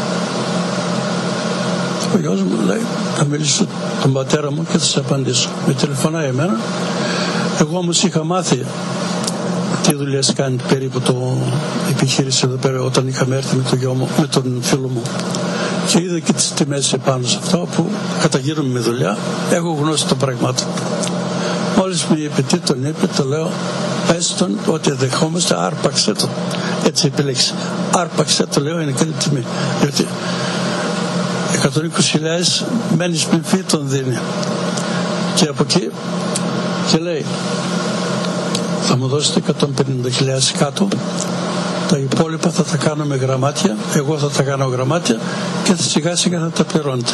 N: Ο γιος μου λέει, θα μιλήσω τον πατέρα μου και θα σε απαντήσω. Με τηλεφωνάει εμένα. Εγώ όμως είχα μάθει τι δουλειές κάνει περίπου το επιχείρηση εδώ πέρα όταν είχαμε έρθει με τον γιο μου, με τον φίλο μου. Και είδα και τις τιμές επάνω σε αυτό που καταγύρουμε με δουλειά. Έχω γνώση των πραγμάτων. Μόλις μου είπε τι τον είπε, το λέω, πες τον ότι δεχόμαστε, άρπαξε το. Έτσι επιλέξει. Άρπαξε το, λέω, είναι καλή τιμή. Διότι 120.000 management fee τον δίνει. Και από εκεί και λέει, θα μου δώσετε 150.000 κάτω, τα υπόλοιπα θα τα κάνω με γραμμάτια, εγώ θα τα κάνω γραμμάτια και σιγά σιγά θα τα πληρώνετε.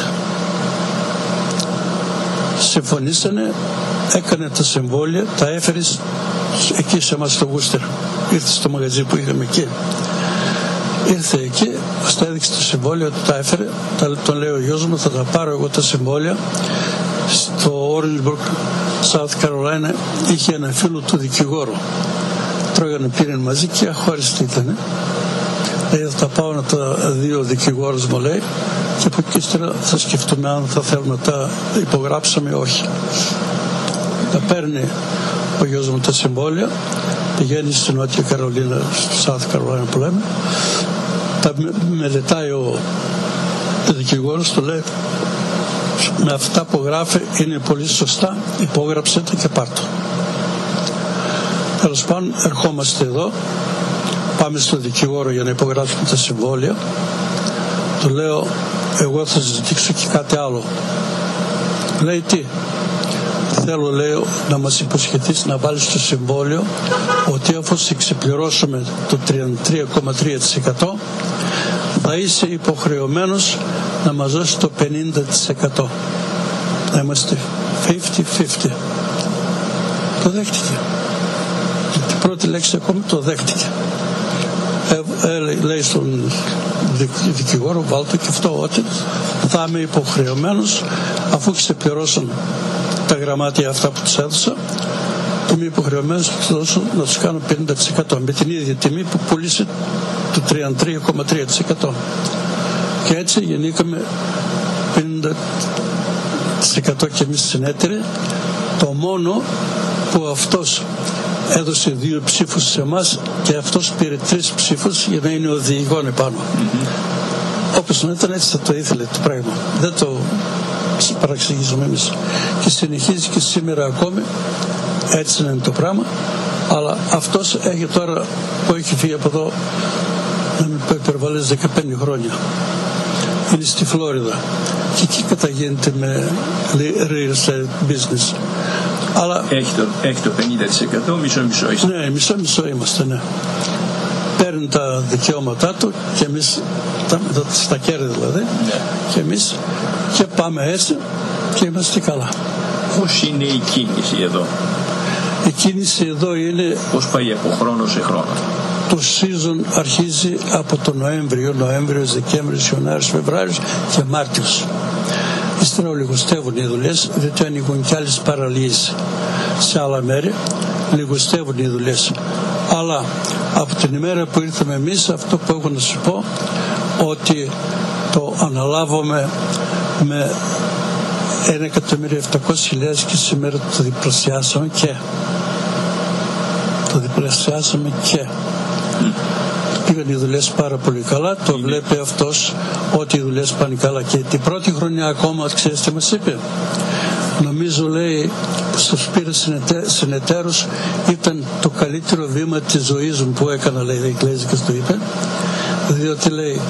N: Συμφωνήσανε, έκανε τα συμβόλαια, τα έφερε εκεί σε εμάς στο Worcester. Ήρθε στο μαγαζί που είχαμε εκεί. Ήρθε εκεί, μας τα έδειξε το συμβόλαιο, τα έφερε, τον λέει ο γιος μου, θα τα πάρω εγώ τα συμβόλαια. Στο Orangeburg, South Carolina, είχε ένα φίλο του δικηγόρο. Τρώγανε πήραν μαζί και αχώριστοι ήτανε. Λέει, θα τα πάω να τα δει ο δικηγόρος μου, λέει, και από εκεί ύστερα θα σκεφτούμε αν θα θέλουμε να τα υπογράψουμε ή όχι. Τα παίρνει ο γιος μου τα συμβόλαια, πηγαίνει στη Νότια Καρολίνα, South Carolina που λέμε, τα μελετάει ο δικηγόρος, του λέει, με αυτά που γράφει είναι πολύ σωστά, υπόγραψε τα και πάρ' το. Τέλος πάντων, ερχόμαστε εδώ, πάμε στον δικηγόρο για να υπογράψουμε τα συμβόλαια. Του λέω, εγώ θα ζητήσω και κάτι άλλο. Λέει, τι? Θέλω, λέω, να μας υποσχεθείς να βάλεις στο συμβόλαιο ότι αφού σε ξεπληρώσουμε το 33,3% θα είσαι υποχρεωμένος να μας δώσει το 50%. Να είμαστε 50-50. Το δέχτηκε. Την πρώτη λέξη ακόμα το δέχτηκε. Λέει στον δικηγόρο, βάλτε και αυτό, ότι θα είμαι υποχρεωμένος αφού ξεπληρώσουν τα γραμμάτια αυτά που τους έδωσα, είμαι υποχρεωμένος να τους κάνω 50% με την ίδια τιμή που πουλήσε το 33,3%. Και έτσι γεννήκαμε 50% και εμείς συνέτεροι. Το μόνο που αυτός έδωσε 2 ψήφους σε εμάς και αυτός πήρε 3 ψήφους για να είναι οδηγόν επάνω. Όπως να ήταν, έτσι θα το ήθελε το πράγμα. Δεν το παραξηγήσουμε εμείς. Και συνεχίζει και σήμερα ακόμη, έτσι είναι το πράγμα. Αλλά αυτός έχει τώρα που έχει φύγει από εδώ, να μην πω υπερβολές, 15 χρόνια. Είναι στη Φλόριδα και εκεί καταγίνεται με real estate business. Αλλά
O: έχει το 50%, μισό-μισό είστε.
N: Ναι, μισό-μισό είμαστε, ναι. Παίρνει τα δικαιώματά του και εμείς, στα κέρδη δηλαδή, ναι. Και εμείς και πάμε έτσι και είμαστε καλά.
O: Πώς είναι η κίνηση εδώ?
N: Η κίνηση εδώ είναι...
O: Πώς πάει από χρόνο σε χρόνο?
N: Το season αρχίζει από το Νοέμβριος, Δεκέμβριος, Ιανουάριος, Φεβρουάριος και Μάρτιος. Ύστερα λιγοστεύουν οι δουλειές, διότι ανοίγουν κι άλλες παραλίες σε άλλα μέρη, λιγοστεύουν οι δουλειές. Αλλά από την ημέρα που ήρθαμε εμείς, αυτό που έχω να σου πω, ότι το αναλάβουμε με 1.700.000 και σήμερα το διπλασιάσαμε και πήγαν οι δουλειές πάρα πολύ καλά. Το βλέπει αυτός ότι οι δουλειές πάνε καλά. Και την πρώτη χρονιά ακόμα, ξέρεις τι μας είπε? Νομίζω, λέει, που στους πήρε συνεταίρους, ήταν το καλύτερο βήμα της ζωής μου που έκανα, λέει, η Εγγλέζικας το είπε, διότι, λέει,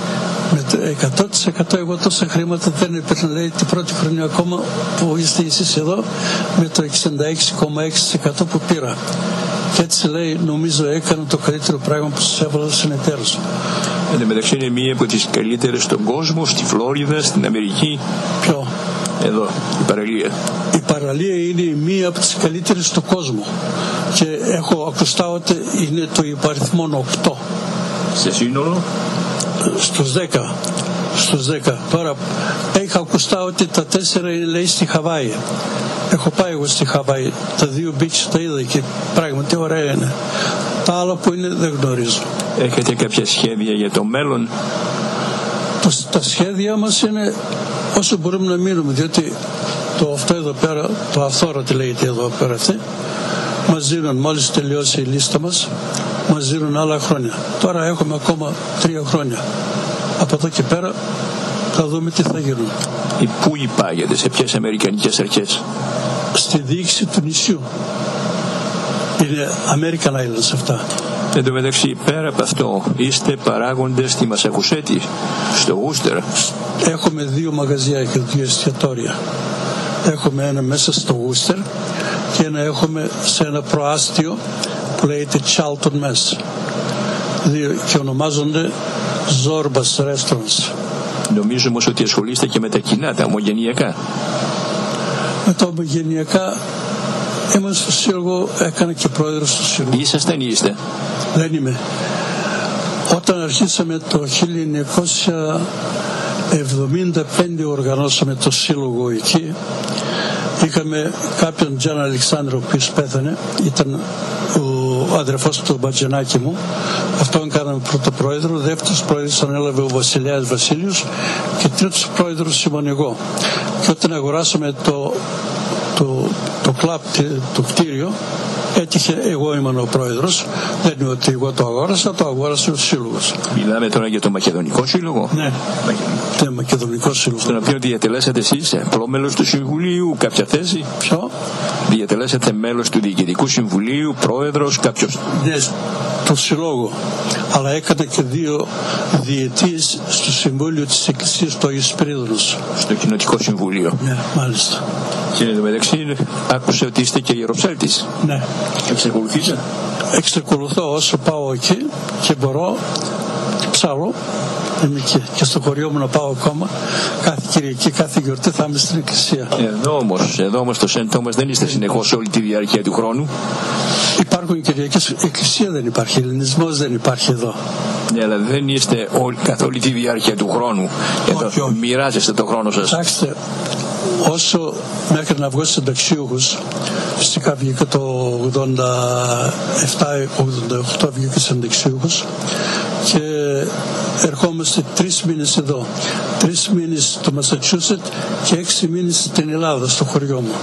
N: Με 100% εγώ τόσα χρήματα δεν έπαιρνα, λέει, την πρώτη χρονιά ακόμα που είστε εσείς εδώ, με το 66,6% που πήρα. Και έτσι, λέει, νομίζω έκανα το καλύτερο πράγμα που σας έβαλα συνεταίρους.
O: Εν τω μεταξύ είναι μία από τις καλύτερες στον κόσμο, στη Φλόριδα, στην Αμερική.
N: Ποιο?
O: Εδώ, η παραλία.
N: Η παραλία είναι μία από τις καλύτερες στον κόσμο. Και έχω ακουστά ότι είναι το υπαριθμόν 8.
O: Σε σύνολο?
N: Στους 10. Στους 10. Τώρα είχα ακουστά ότι τα 4 είναι, λέει, στη Χαβάη. Έχω πάει εγώ στη Χαβάη. Τα 2 beach τα είδα και πράγματι ωραία είναι. Τα άλλα που είναι δεν γνωρίζω.
O: Έχετε κάποια σχέδια για το μέλλον?
N: Τα σχέδια μας είναι όσο μπορούμε να μείνουμε, διότι αυτό εδώ πέρα, το Αυθόρατη λέγεται εδώ πέρα αυτή, μας δίνουν, μόλις τελειώσει η λίστα μας, μας δίνουν άλλα χρόνια. Τώρα έχουμε ακόμα 3 χρόνια. Από εδώ και πέρα θα δούμε τι θα γίνουν.
O: Πού υπάγεται, σε ποιες αμερικανικές αρχές?
N: Στη διοίκηση του νησιού. Είναι American Islands αυτά.
O: Εν τω μεταξύ, πέρα από αυτό, είστε παράγοντες στη Μασακουσέτη, στο Γούστερ.
N: Έχουμε 2 μαγαζιά και 2 εστιατόρια. Έχουμε ένα μέσα στο Γούστερ και ένα έχουμε σε ένα προάστιο που λέγεται Charlton Mess. 2 και ονομάζονται Zorbas Restaurants.
O: Νομίζω όμως ότι ασχολείστε και με τα κοινά, τα ομογενειακά.
N: Με τα ομογενειακά είμαι στο Σύλλογο, έκανα και πρόεδρος του Σύλλογου.
O: Ήσασταν ή είστε?
N: Δεν είμαι. Όταν αρχίσαμε το 1975 οργανώσαμε το Σύλλογο εκεί. Είχαμε κάποιον Τζαν Αλεξάνδρο, ο οποίος πέθανε, ήταν ο αδερφός του Μπατζανάκη μου. Αυτόν κάναμε πρώτο πρόεδρο. Δεύτερος πρόεδρος ανέλαβε ο Βασιλιάς Βασίλειος και τρίτος πρόεδρος ήμουν εγώ. Και όταν αγοράσαμε το κλαμπ, το κτίριο, έτυχε, εγώ ήμουν ο πρόεδρος. Δεν είναι ότι εγώ το αγόρασε ο σύλλογος.
O: Μιλάμε τώρα για το Μακεδονικό Σύλλογο.
N: Ναι, το Μακεδονικό Σύλλογο.
O: Στον οποίο διατελέσατε εσείς απλό μέλος του Συμβουλίου, κάποια θέση?
N: Ποιο?
O: Διατελέσατε μέλος του Διοικητικού Συμβουλίου, πρόεδρος, κάποιος?
N: Ναι, του Συλλόγου. Αλλά έκανα και 2 διετίες στο Συμβούλιο της Εκκλησίας του Αγίου Σπυρίδωνος.
O: Στο Κοινοτικό Συμβούλιο.
N: Ναι, μάλιστα.
O: Και εν τω μεταξύ άκουσε ότι είστε και ιεροψέλτης.
N: Ναι.
O: Εξακολουθείτε?
N: Εξακολουθώ όσο πάω εκεί και μπορώ, ψάρω. Είμαι και στο χωριό μου να πάω ακόμα. Κάθε Κυριακή, κάθε γιορτή θα είμαι στην εκκλησία.
O: Εδώ όμως το Σεντ Τόμας δεν είστε συνεχώς όλη τη διάρκεια του χρόνου.
N: Υπάρχουν Κυριακές, εκκλησία δεν υπάρχει, ελληνισμός δεν υπάρχει εδώ.
O: Ναι, αλλά δεν είστε καθ' όλη τη διάρκεια του χρόνου. Εδώ μοιράζεστε το χρόνο σας.
N: Κοιτάξτε, όσο μέχρι να βγω συνταξιούχους, φυσικά βγήκα το 87-88 βγήκα συνταξιούχους και ερχόμαστε 3 μήνες εδώ, 3 μήνες στο Μασατσούσετ και 6 μήνες στην Ελλάδα, στο χωριό μου.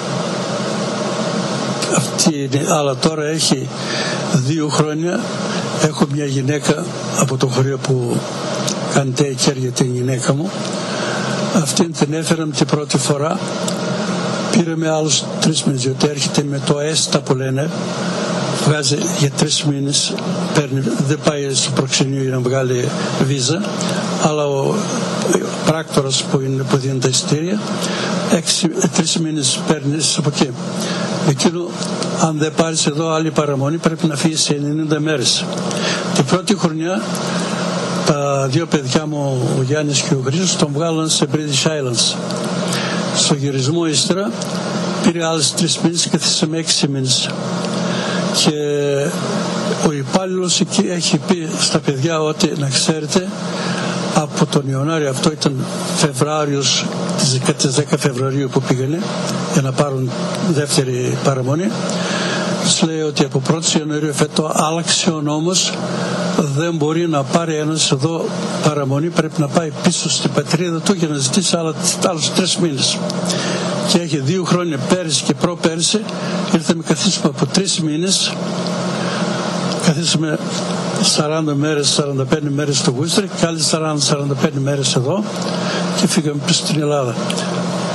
N: Αυτή είναι, αλλά τώρα έχει 2 χρόνια έχω μια γυναίκα από το χωριό που κάνει take care για την γυναίκα μου. Αυτήν την έφεραμε την πρώτη φορά, πήραμε άλλους 3 μήνες, διότι έρχεται με το έστα που λένε, βγάζει για 3 μήνες, δεν πάει στο προξενείο για να βγάλει βίζα, αλλά ο πράκτορας που δίνει τα εισιτήρια 3 μήνες παίρνεις από εκεί. Εκείνο, αν δεν πάρεις εδώ άλλη παραμονή, πρέπει να φύγεις σε 90 μέρες. Την πρώτη χρονιά τα 2 παιδιά μου, ο Γιάννης και ο Χρήστος, τον βγάλαν σε British Islands. Στο γυρισμό ύστερα πήρε άλλες 3 μήνες και καθίσαμε 6 μήνες. Και ο υπάλληλος εκεί έχει πει στα παιδιά ότι, να ξέρετε, από τον Ιανουάριο, αυτό ήταν Φεβρουάριος, τις 10 Φεβρουαρίου που πήγανε για να πάρουν δεύτερη παραμονή, τους λέει ότι από 1η Ιανουαρίου φέτο άλλαξε ο νόμος, δεν μπορεί να πάρει ένας εδώ παραμονή, πρέπει να πάει πίσω στην πατρίδα του για να ζητήσει άλλους 3 μήνες. Και έχει 2 χρόνια, πέρυσι και προπέρυσι, ήρθαμε, καθίσαμε από 3 μήνες, καθίσαμε 40 μέρες, 45 μέρες στο Γούστρι και άλλες 40-45 μέρες εδώ και φύγαμε πίσω στην Ελλάδα.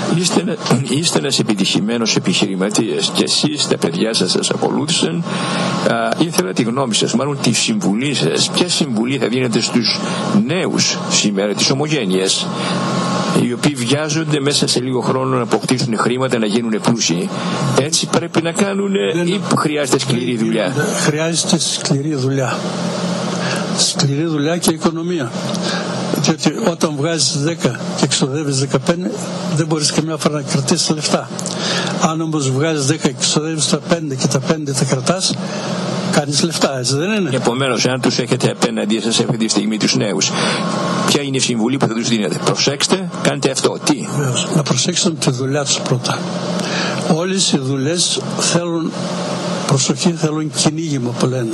O: Είστε ένας επιτυχημένος επιχειρηματίας και εσείς, τα παιδιά σας ακολούθησαν. Ήθελα τη γνώμη σας, μάλλον τη συμβουλή σας. Ποια συμβουλή θα δίνετε στους νέους σήμερα της ομογένειας, οι οποίοι βιάζονται μέσα σε λίγο χρόνο να αποκτήσουν χρήματα, να γίνουν πλούσιοι? Έτσι πρέπει να κάνουν ή χρειάζεται σκληρή δουλειά?
N: Χρειάζεται σκληρή δουλειά. Σκληρή δουλειά και οικονομία. Διότι όταν βγάζεις 10 και εξοδεύεις 15, δεν μπορείς καμιά φορά να κρατήσεις λεφτά. Αν όμως βγάζεις 10 και εξοδεύεις τα 5 και τα 5 τα κρατάς, κάνεις λεφτά, έτσι δεν είναι?
O: Επομένως, αν τους έχετε απέναντί σας αυτή τη στιγμή τους νέους, ποια είναι η συμβουλή που θα τους δίνετε? Προσέξτε, κάντε αυτό. Τι?
N: Να προσέξουν τη δουλειά τους πρώτα. Όλες οι δουλειές θέλουν προσοχή, θέλουν κυνήγημα που λένε.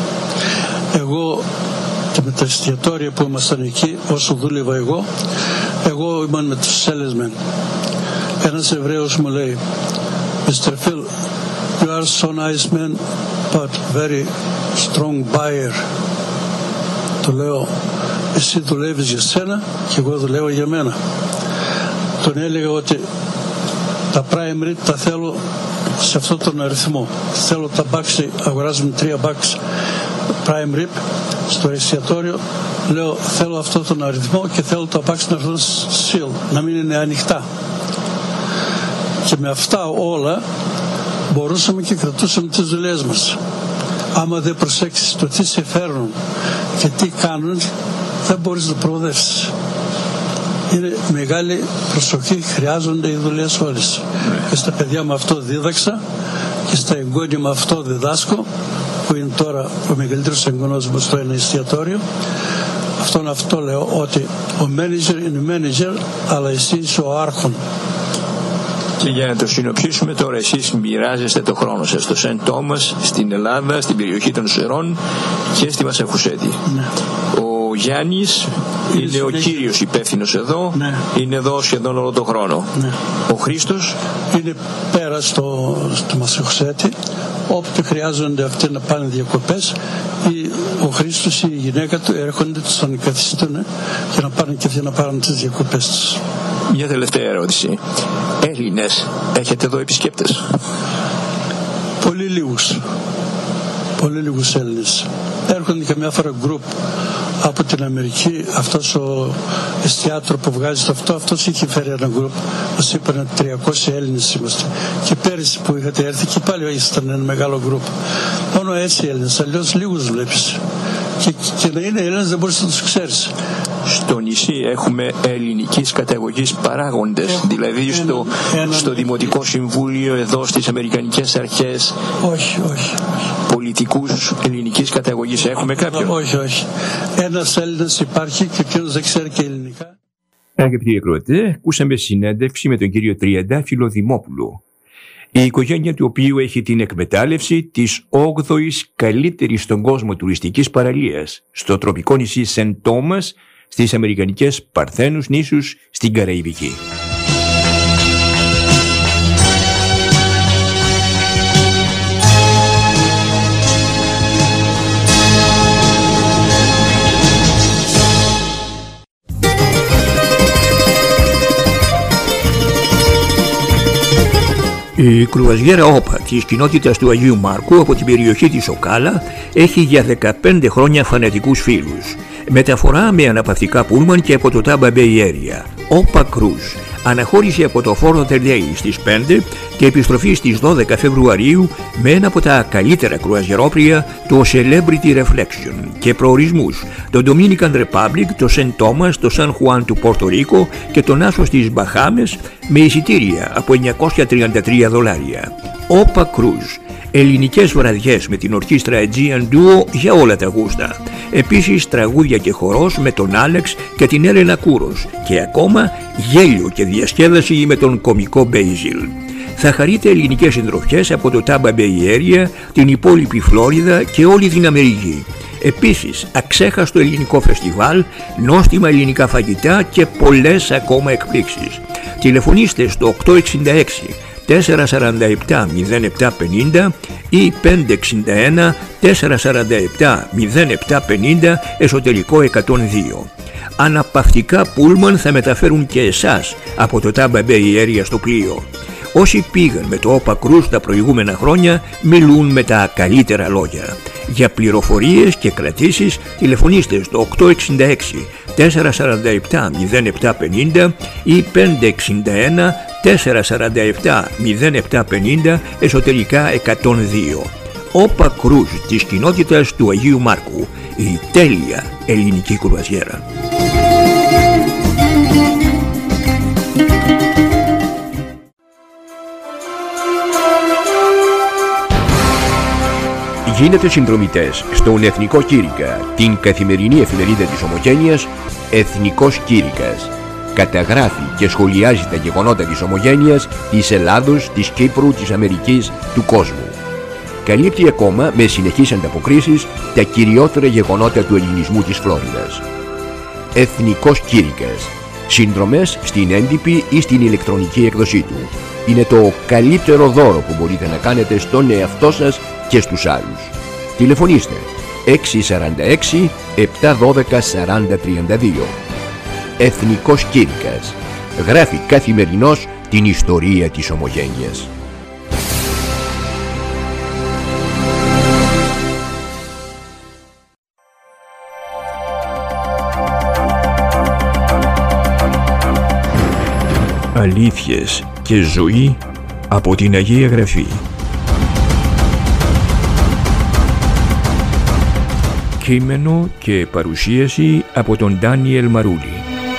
N: Εγώ και με τα εστιατόρια που ήμασταν εκεί, όσο δούλευα εγώ ήμουν με τους salesmen. Ένας Εβραίος μου λέει, Mr. Phil, you are so nice man, but very strong buyer. Του λέω, εσύ δουλεύεις για σένα και εγώ δουλεύω για μένα. Τον έλεγα ότι τα prime rib τα θέλω σε αυτόν τον αριθμό. Θέλω τα bucks, αγοράζουμε 3 bucks prime rib στο εστιατόριο. Λέω, θέλω αυτόν τον αριθμό και θέλω τα bucks να έρθουν seal, να μην είναι ανοιχτά. Και με αυτά όλα μπορούσαμε και κρατούσαμε τις δουλειές μας. Άμα δεν προσέξεις το τι σε φέρνουν και τι κάνουν, δεν μπορείς να προοδεύσεις. Είναι μεγάλη προσοχή, χρειάζονται οι δουλειές όλες. Και στα παιδιά με αυτό δίδαξα και στα εγγόνια με αυτό διδάσκω, που είναι τώρα ο μεγαλύτερος εγγονός μου στο ένα εστιατόριο. Αυτό λέω, ότι ο manager είναι manager, αλλά εσύ είσαι ο άρχον.
O: Και για να το συνοψίσουμε τώρα, εσείς μοιράζεστε το χρόνο σας στο Σεντ Τόμας, στην Ελλάδα, στην περιοχή των Σερών και στη Μασαχουσέτη. Ναι. Ο Γιάννης είναι ο κύριος υπεύθυνος εδώ, ναι. Είναι εδώ σχεδόν όλο τον χρόνο. Ναι. Ο Χρήστος
N: είναι πέρα στο Μασαχουσέτη, όποτε χρειάζονται αυτοί να πάνε διακοπές, ο Χρήστος ή η γυναίκα του έρχονται, τους ανεκαθιστούν και να πάνε και αυτοί να πάρουν τις διακοπές τους.
O: Μια τελευταία ερώτηση. Έλληνες έχετε εδώ επισκέπτες?
N: Πολύ λίγους Έλληνες. Έρχονται και μια φορά γκρουπ από την Αμερική. Αυτός ο εστιάτρο που βγάζει αυτός είχε φέρει ένα γκρουπ. Μας είπαν 300 Έλληνες είμαστε. Και πέρυσι που είχατε έρθει και πάλι ήσταν ένα μεγάλο γκρουπ. Μόνο έτσι Έλληνες, αλλιώς λίγους βλέπεις. Και να είναι Έλληνες δεν μπορείς να τους ξέρεις.
O: Στο νησί έχουμε ελληνικής καταγωγής παράγοντες, δηλαδή στο Δημοτικό Συμβούλιο, εδώ στις Αμερικανικές Αρχές?
N: Όχι.
O: Πολιτικούς ελληνικής καταγωγής έχουμε κάποιον?
N: Όχι. Ένας Έλληνας υπάρχει και εκείνος δεν ξέρει και ελληνικά.
A: Αγαπητοί ακροατές, ακούσαμε συνέντευξη με τον κύριο Τριαντάφυλλο Δημόπουλο, η οικογένεια του οποίου έχει την εκμετάλλευση της 8ης καλύτερης στον κόσμο τουριστικής παραλίας στο τροπικό νησί Σεντ Τόμας, στις Αμερικανικές Παρθένους νήσους στην Καραϊβική. Η κρουαζιέρα ΟΠΑ της κοινότητας του Αγίου Μάρκου από την περιοχή της Οκάλα έχει για 15 χρόνια φανατικούς φίλους. Μεταφορά με αναπαυτικά πούλμαν και από το Tampa Bay Area. ΟΠΑ Cruise. Αναχώρηση από το Fort Lauderdale στις 5 και επιστροφή στις 12 Φεβρουαρίου με ένα από τα καλύτερα κρουαζιερόπλια, το Celebrity Reflection, και προορισμούς, το Dominican Republic, το St. Thomas, το San Juan του Πόρτο Ρίκο και το Νάσο στις Μπαχάμες με εισιτήρια από $933. ΟΠΑ Cruise. Ελληνικές βραδιές με την ορχήστρα Aegean Duo για όλα τα γούστα. Επίσης τραγούδια και χορός με τον Άλεξ και την Έλενα Κούρος. Και ακόμα γέλιο και διασκέδαση με τον κωμικό Μπέιζιλ. Θα χαρείτε ελληνικές συντροφιές από το Tampa Bay Area, την υπόλοιπη Φλόριδα και όλη την Αμερική. Επίσης, αξέχαστο ελληνικό φεστιβάλ, νόστιμα ελληνικά φαγητά και πολλές ακόμα εκπλήξεις. Τηλεφωνήστε στο 866 447 0750 ή 561 447 0750 εσωτερικό 102. Αναπαυτικά πούλμαν θα μεταφέρουν και εσάς από το Tampa Bay Area στο πλοίο. Όσοι πήγαν με το OPA Cruise τα προηγούμενα χρόνια μιλούν με τα καλύτερα λόγια. Για πληροφορίες και κρατήσεις τηλεφωνήστε στο 866 447 0750 ή 561 447 0750 εσωτερικά 102. OPA Cruise της κοινότητας του Αγίου Μάρκου, η τέλεια ελληνική κρουαζιέρα. Γίνετε συνδρομητές στον Εθνικό Κήρυκα, την καθημερινή εφημερίδα της Ομογένειας Εθνικός Κήρυκας. Καταγράφει και σχολιάζει τα γεγονότα της Ομογένειας, της Ελλάδος, της Κύπρου, της Αμερικής, του κόσμου. Καλύπτει ακόμα με συνεχείς ανταποκρίσεις τα κυριότερα γεγονότα του ελληνισμού της Φλόριδας. Εθνικός Κήρυκας. Συνδρομές στην έντυπη ή στην ηλεκτρονική έκδοσή του. Είναι το καλύτερο δώρο που μπορείτε να κάνετε στον εαυτό σας και στους άλλους. Τηλεφωνήστε 646 712 4032. Εθνικός Κήρυκας. Γράφει καθημερινώς την ιστορία της Ομογένειας. Αλήθειες και ζωή από την Αγία Γραφή. Κείμενο και παρουσίαση από τον Ντάνιελ Μαρούλη.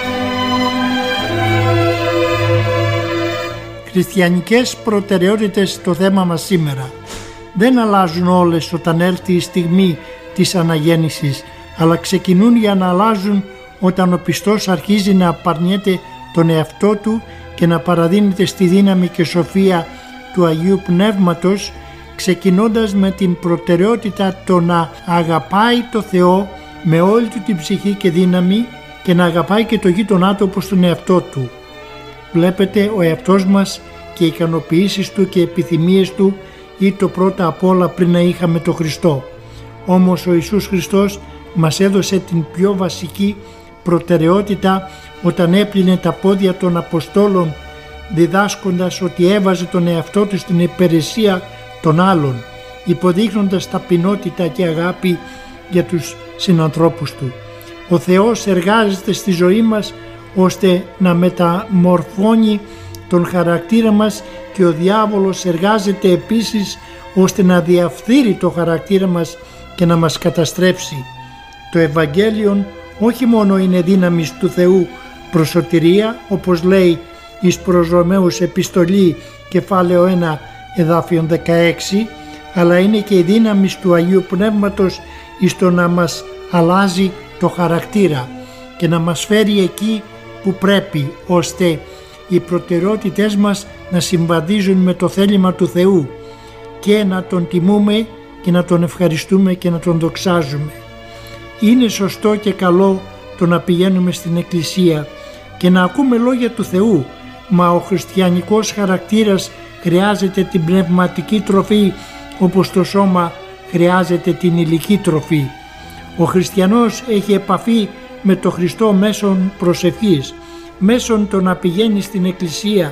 P: Χριστιανικές προτεραιότητες στο θέμα μας σήμερα. Δεν αλλάζουν όλες όταν έλθει η στιγμή της αναγέννησης, αλλά ξεκινούν για να αλλάζουν όταν ο πιστός αρχίζει να απαρνιέται τον εαυτό του και να παραδίνεται στη δύναμη και σοφία του Αγίου Πνεύματος, ξεκινώντας με την προτεραιότητα το να αγαπάει το Θεό με όλη του την ψυχή και δύναμη και να αγαπάει και το γείτονά του όπως τον εαυτό του. Βλέπετε, ο εαυτός μας και οι ικανοποιήσεις του και οι επιθυμίες του ή το πρώτα απ' όλα πριν να είχαμε το Χριστό. Όμως ο Ιησούς Χριστός μας έδωσε την πιο βασική προτεραιότητα όταν έπλυνε τα πόδια των Αποστόλων, διδάσκοντας ότι έβαζε τον εαυτό του στην υπηρεσία των άλλων, υποδείχνοντας ταπεινότητα και αγάπη για τους συνανθρώπους του. Ο Θεός εργάζεται στη ζωή μας ώστε να μεταμορφώνει τον χαρακτήρα μας και ο διάβολος εργάζεται επίσης ώστε να διαφθείρει το χαρακτήρα μας και να μας καταστρέψει. Το Ευαγγέλιο όχι μόνο είναι δύναμη του Θεού προς σωτηρία, όπως λέει εις προς Ρωμαίους επιστολή κεφάλαιο 1 εδάφιον 16, αλλά είναι και η δύναμη του Αγίου Πνεύματος εις το να μας αλλάζει το χαρακτήρα και να μας φέρει εκεί που πρέπει, ώστε οι προτεραιότητες μας να συμβαδίζουν με το θέλημα του Θεού και να Τον τιμούμε και να Τον ευχαριστούμε και να Τον δοξάζουμε. Είναι σωστό και καλό το να πηγαίνουμε στην Εκκλησία και να ακούμε λόγια του Θεού, μα ο χριστιανικός χαρακτήρας χρειάζεται την πνευματική τροφή όπως το σώμα χρειάζεται την υλική τροφή. Ο χριστιανός έχει επαφή με το Χριστό μέσον προσευχής, μέσον το να πηγαίνει στην Εκκλησία,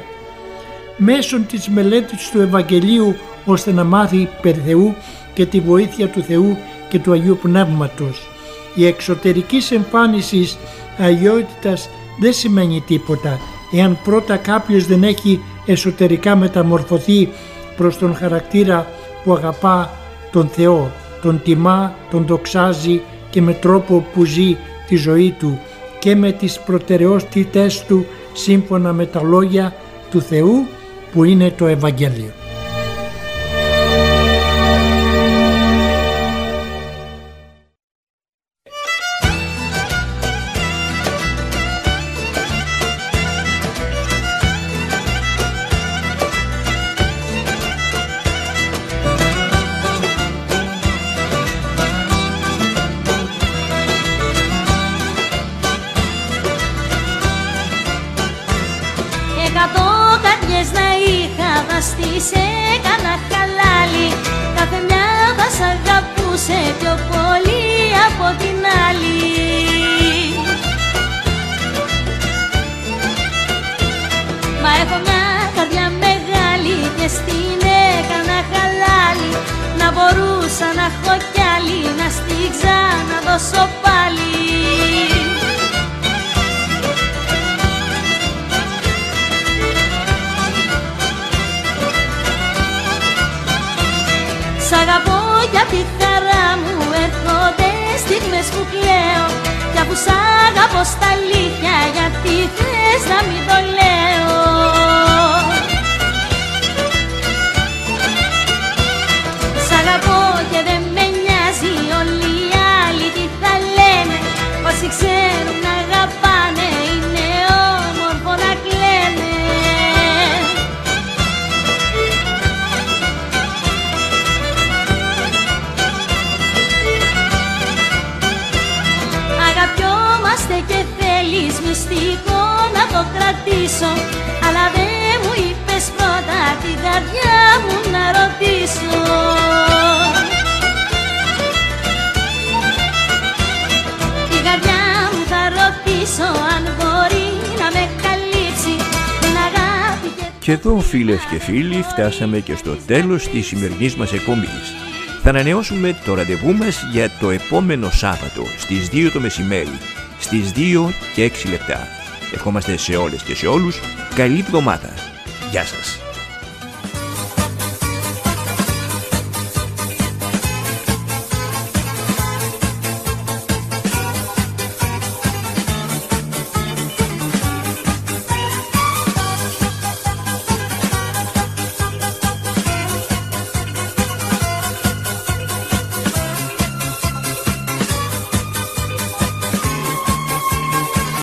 P: μέσον της μελέτης του Ευαγγελίου ώστε να μάθει περί Θεού και τη βοήθεια του Θεού και του Αγίου Πνεύματος. Η εξωτερικής εμφάνισης αγιότητας δεν σημαίνει τίποτα εάν πρώτα κάποιος δεν έχει εσωτερικά μεταμορφωθεί προς τον χαρακτήρα που αγαπά τον Θεό, τον τιμά, τον δοξάζει και με τρόπο που ζει τη ζωή του και με τις προτεραιότητες του σύμφωνα με τα λόγια του Θεού που είναι το Ευαγγέλιο.
Q: της έκανα χαλάλι. Κάθε μια θα σ' αγαπούσε πιο πολύ από την άλλη. Μα έχω μια καρδιά μεγάλη και στην έκανα χαλάλι. Να μπορούσα να έχω κι άλλη, να στη ξαναδώσω πάλι. Σ' αγαπώ κι απ' τη χαρά μου έρχονται στιγμές που κλαίω. Κι αφού σ' αγαπώ στα αλήθεια, γιατί θες να μην το λέω. Σ' αγαπώ και δεν με νοιάζει όλοι οι άλλοι τι θα λένε. Όσοι ξέρουν να αγαπάνε είναι όμορφο να κλαίνε. Αγαπιόμαστε και θέλεις μυστικό να το κρατήσω, αλλά δεν μου είπες πρώτα την καρδιά μου να ρωτήσω. Την καρδιά μου θα ρωτήσω αν μπορεί να με καλύψει την αγάπη
A: και εδώ, φίλες και φίλοι, φτάσαμε και στο τέλος της σημερινής μας εκπομπής. Θα ανανεώσουμε το ραντεβού μας για το επόμενο Σάββατο στις 2 το μεσημέρι, στις 2 και 6 λεπτά. Ευχόμαστε σε όλες και σε όλους καλή εβδομάδα. Γεια σας.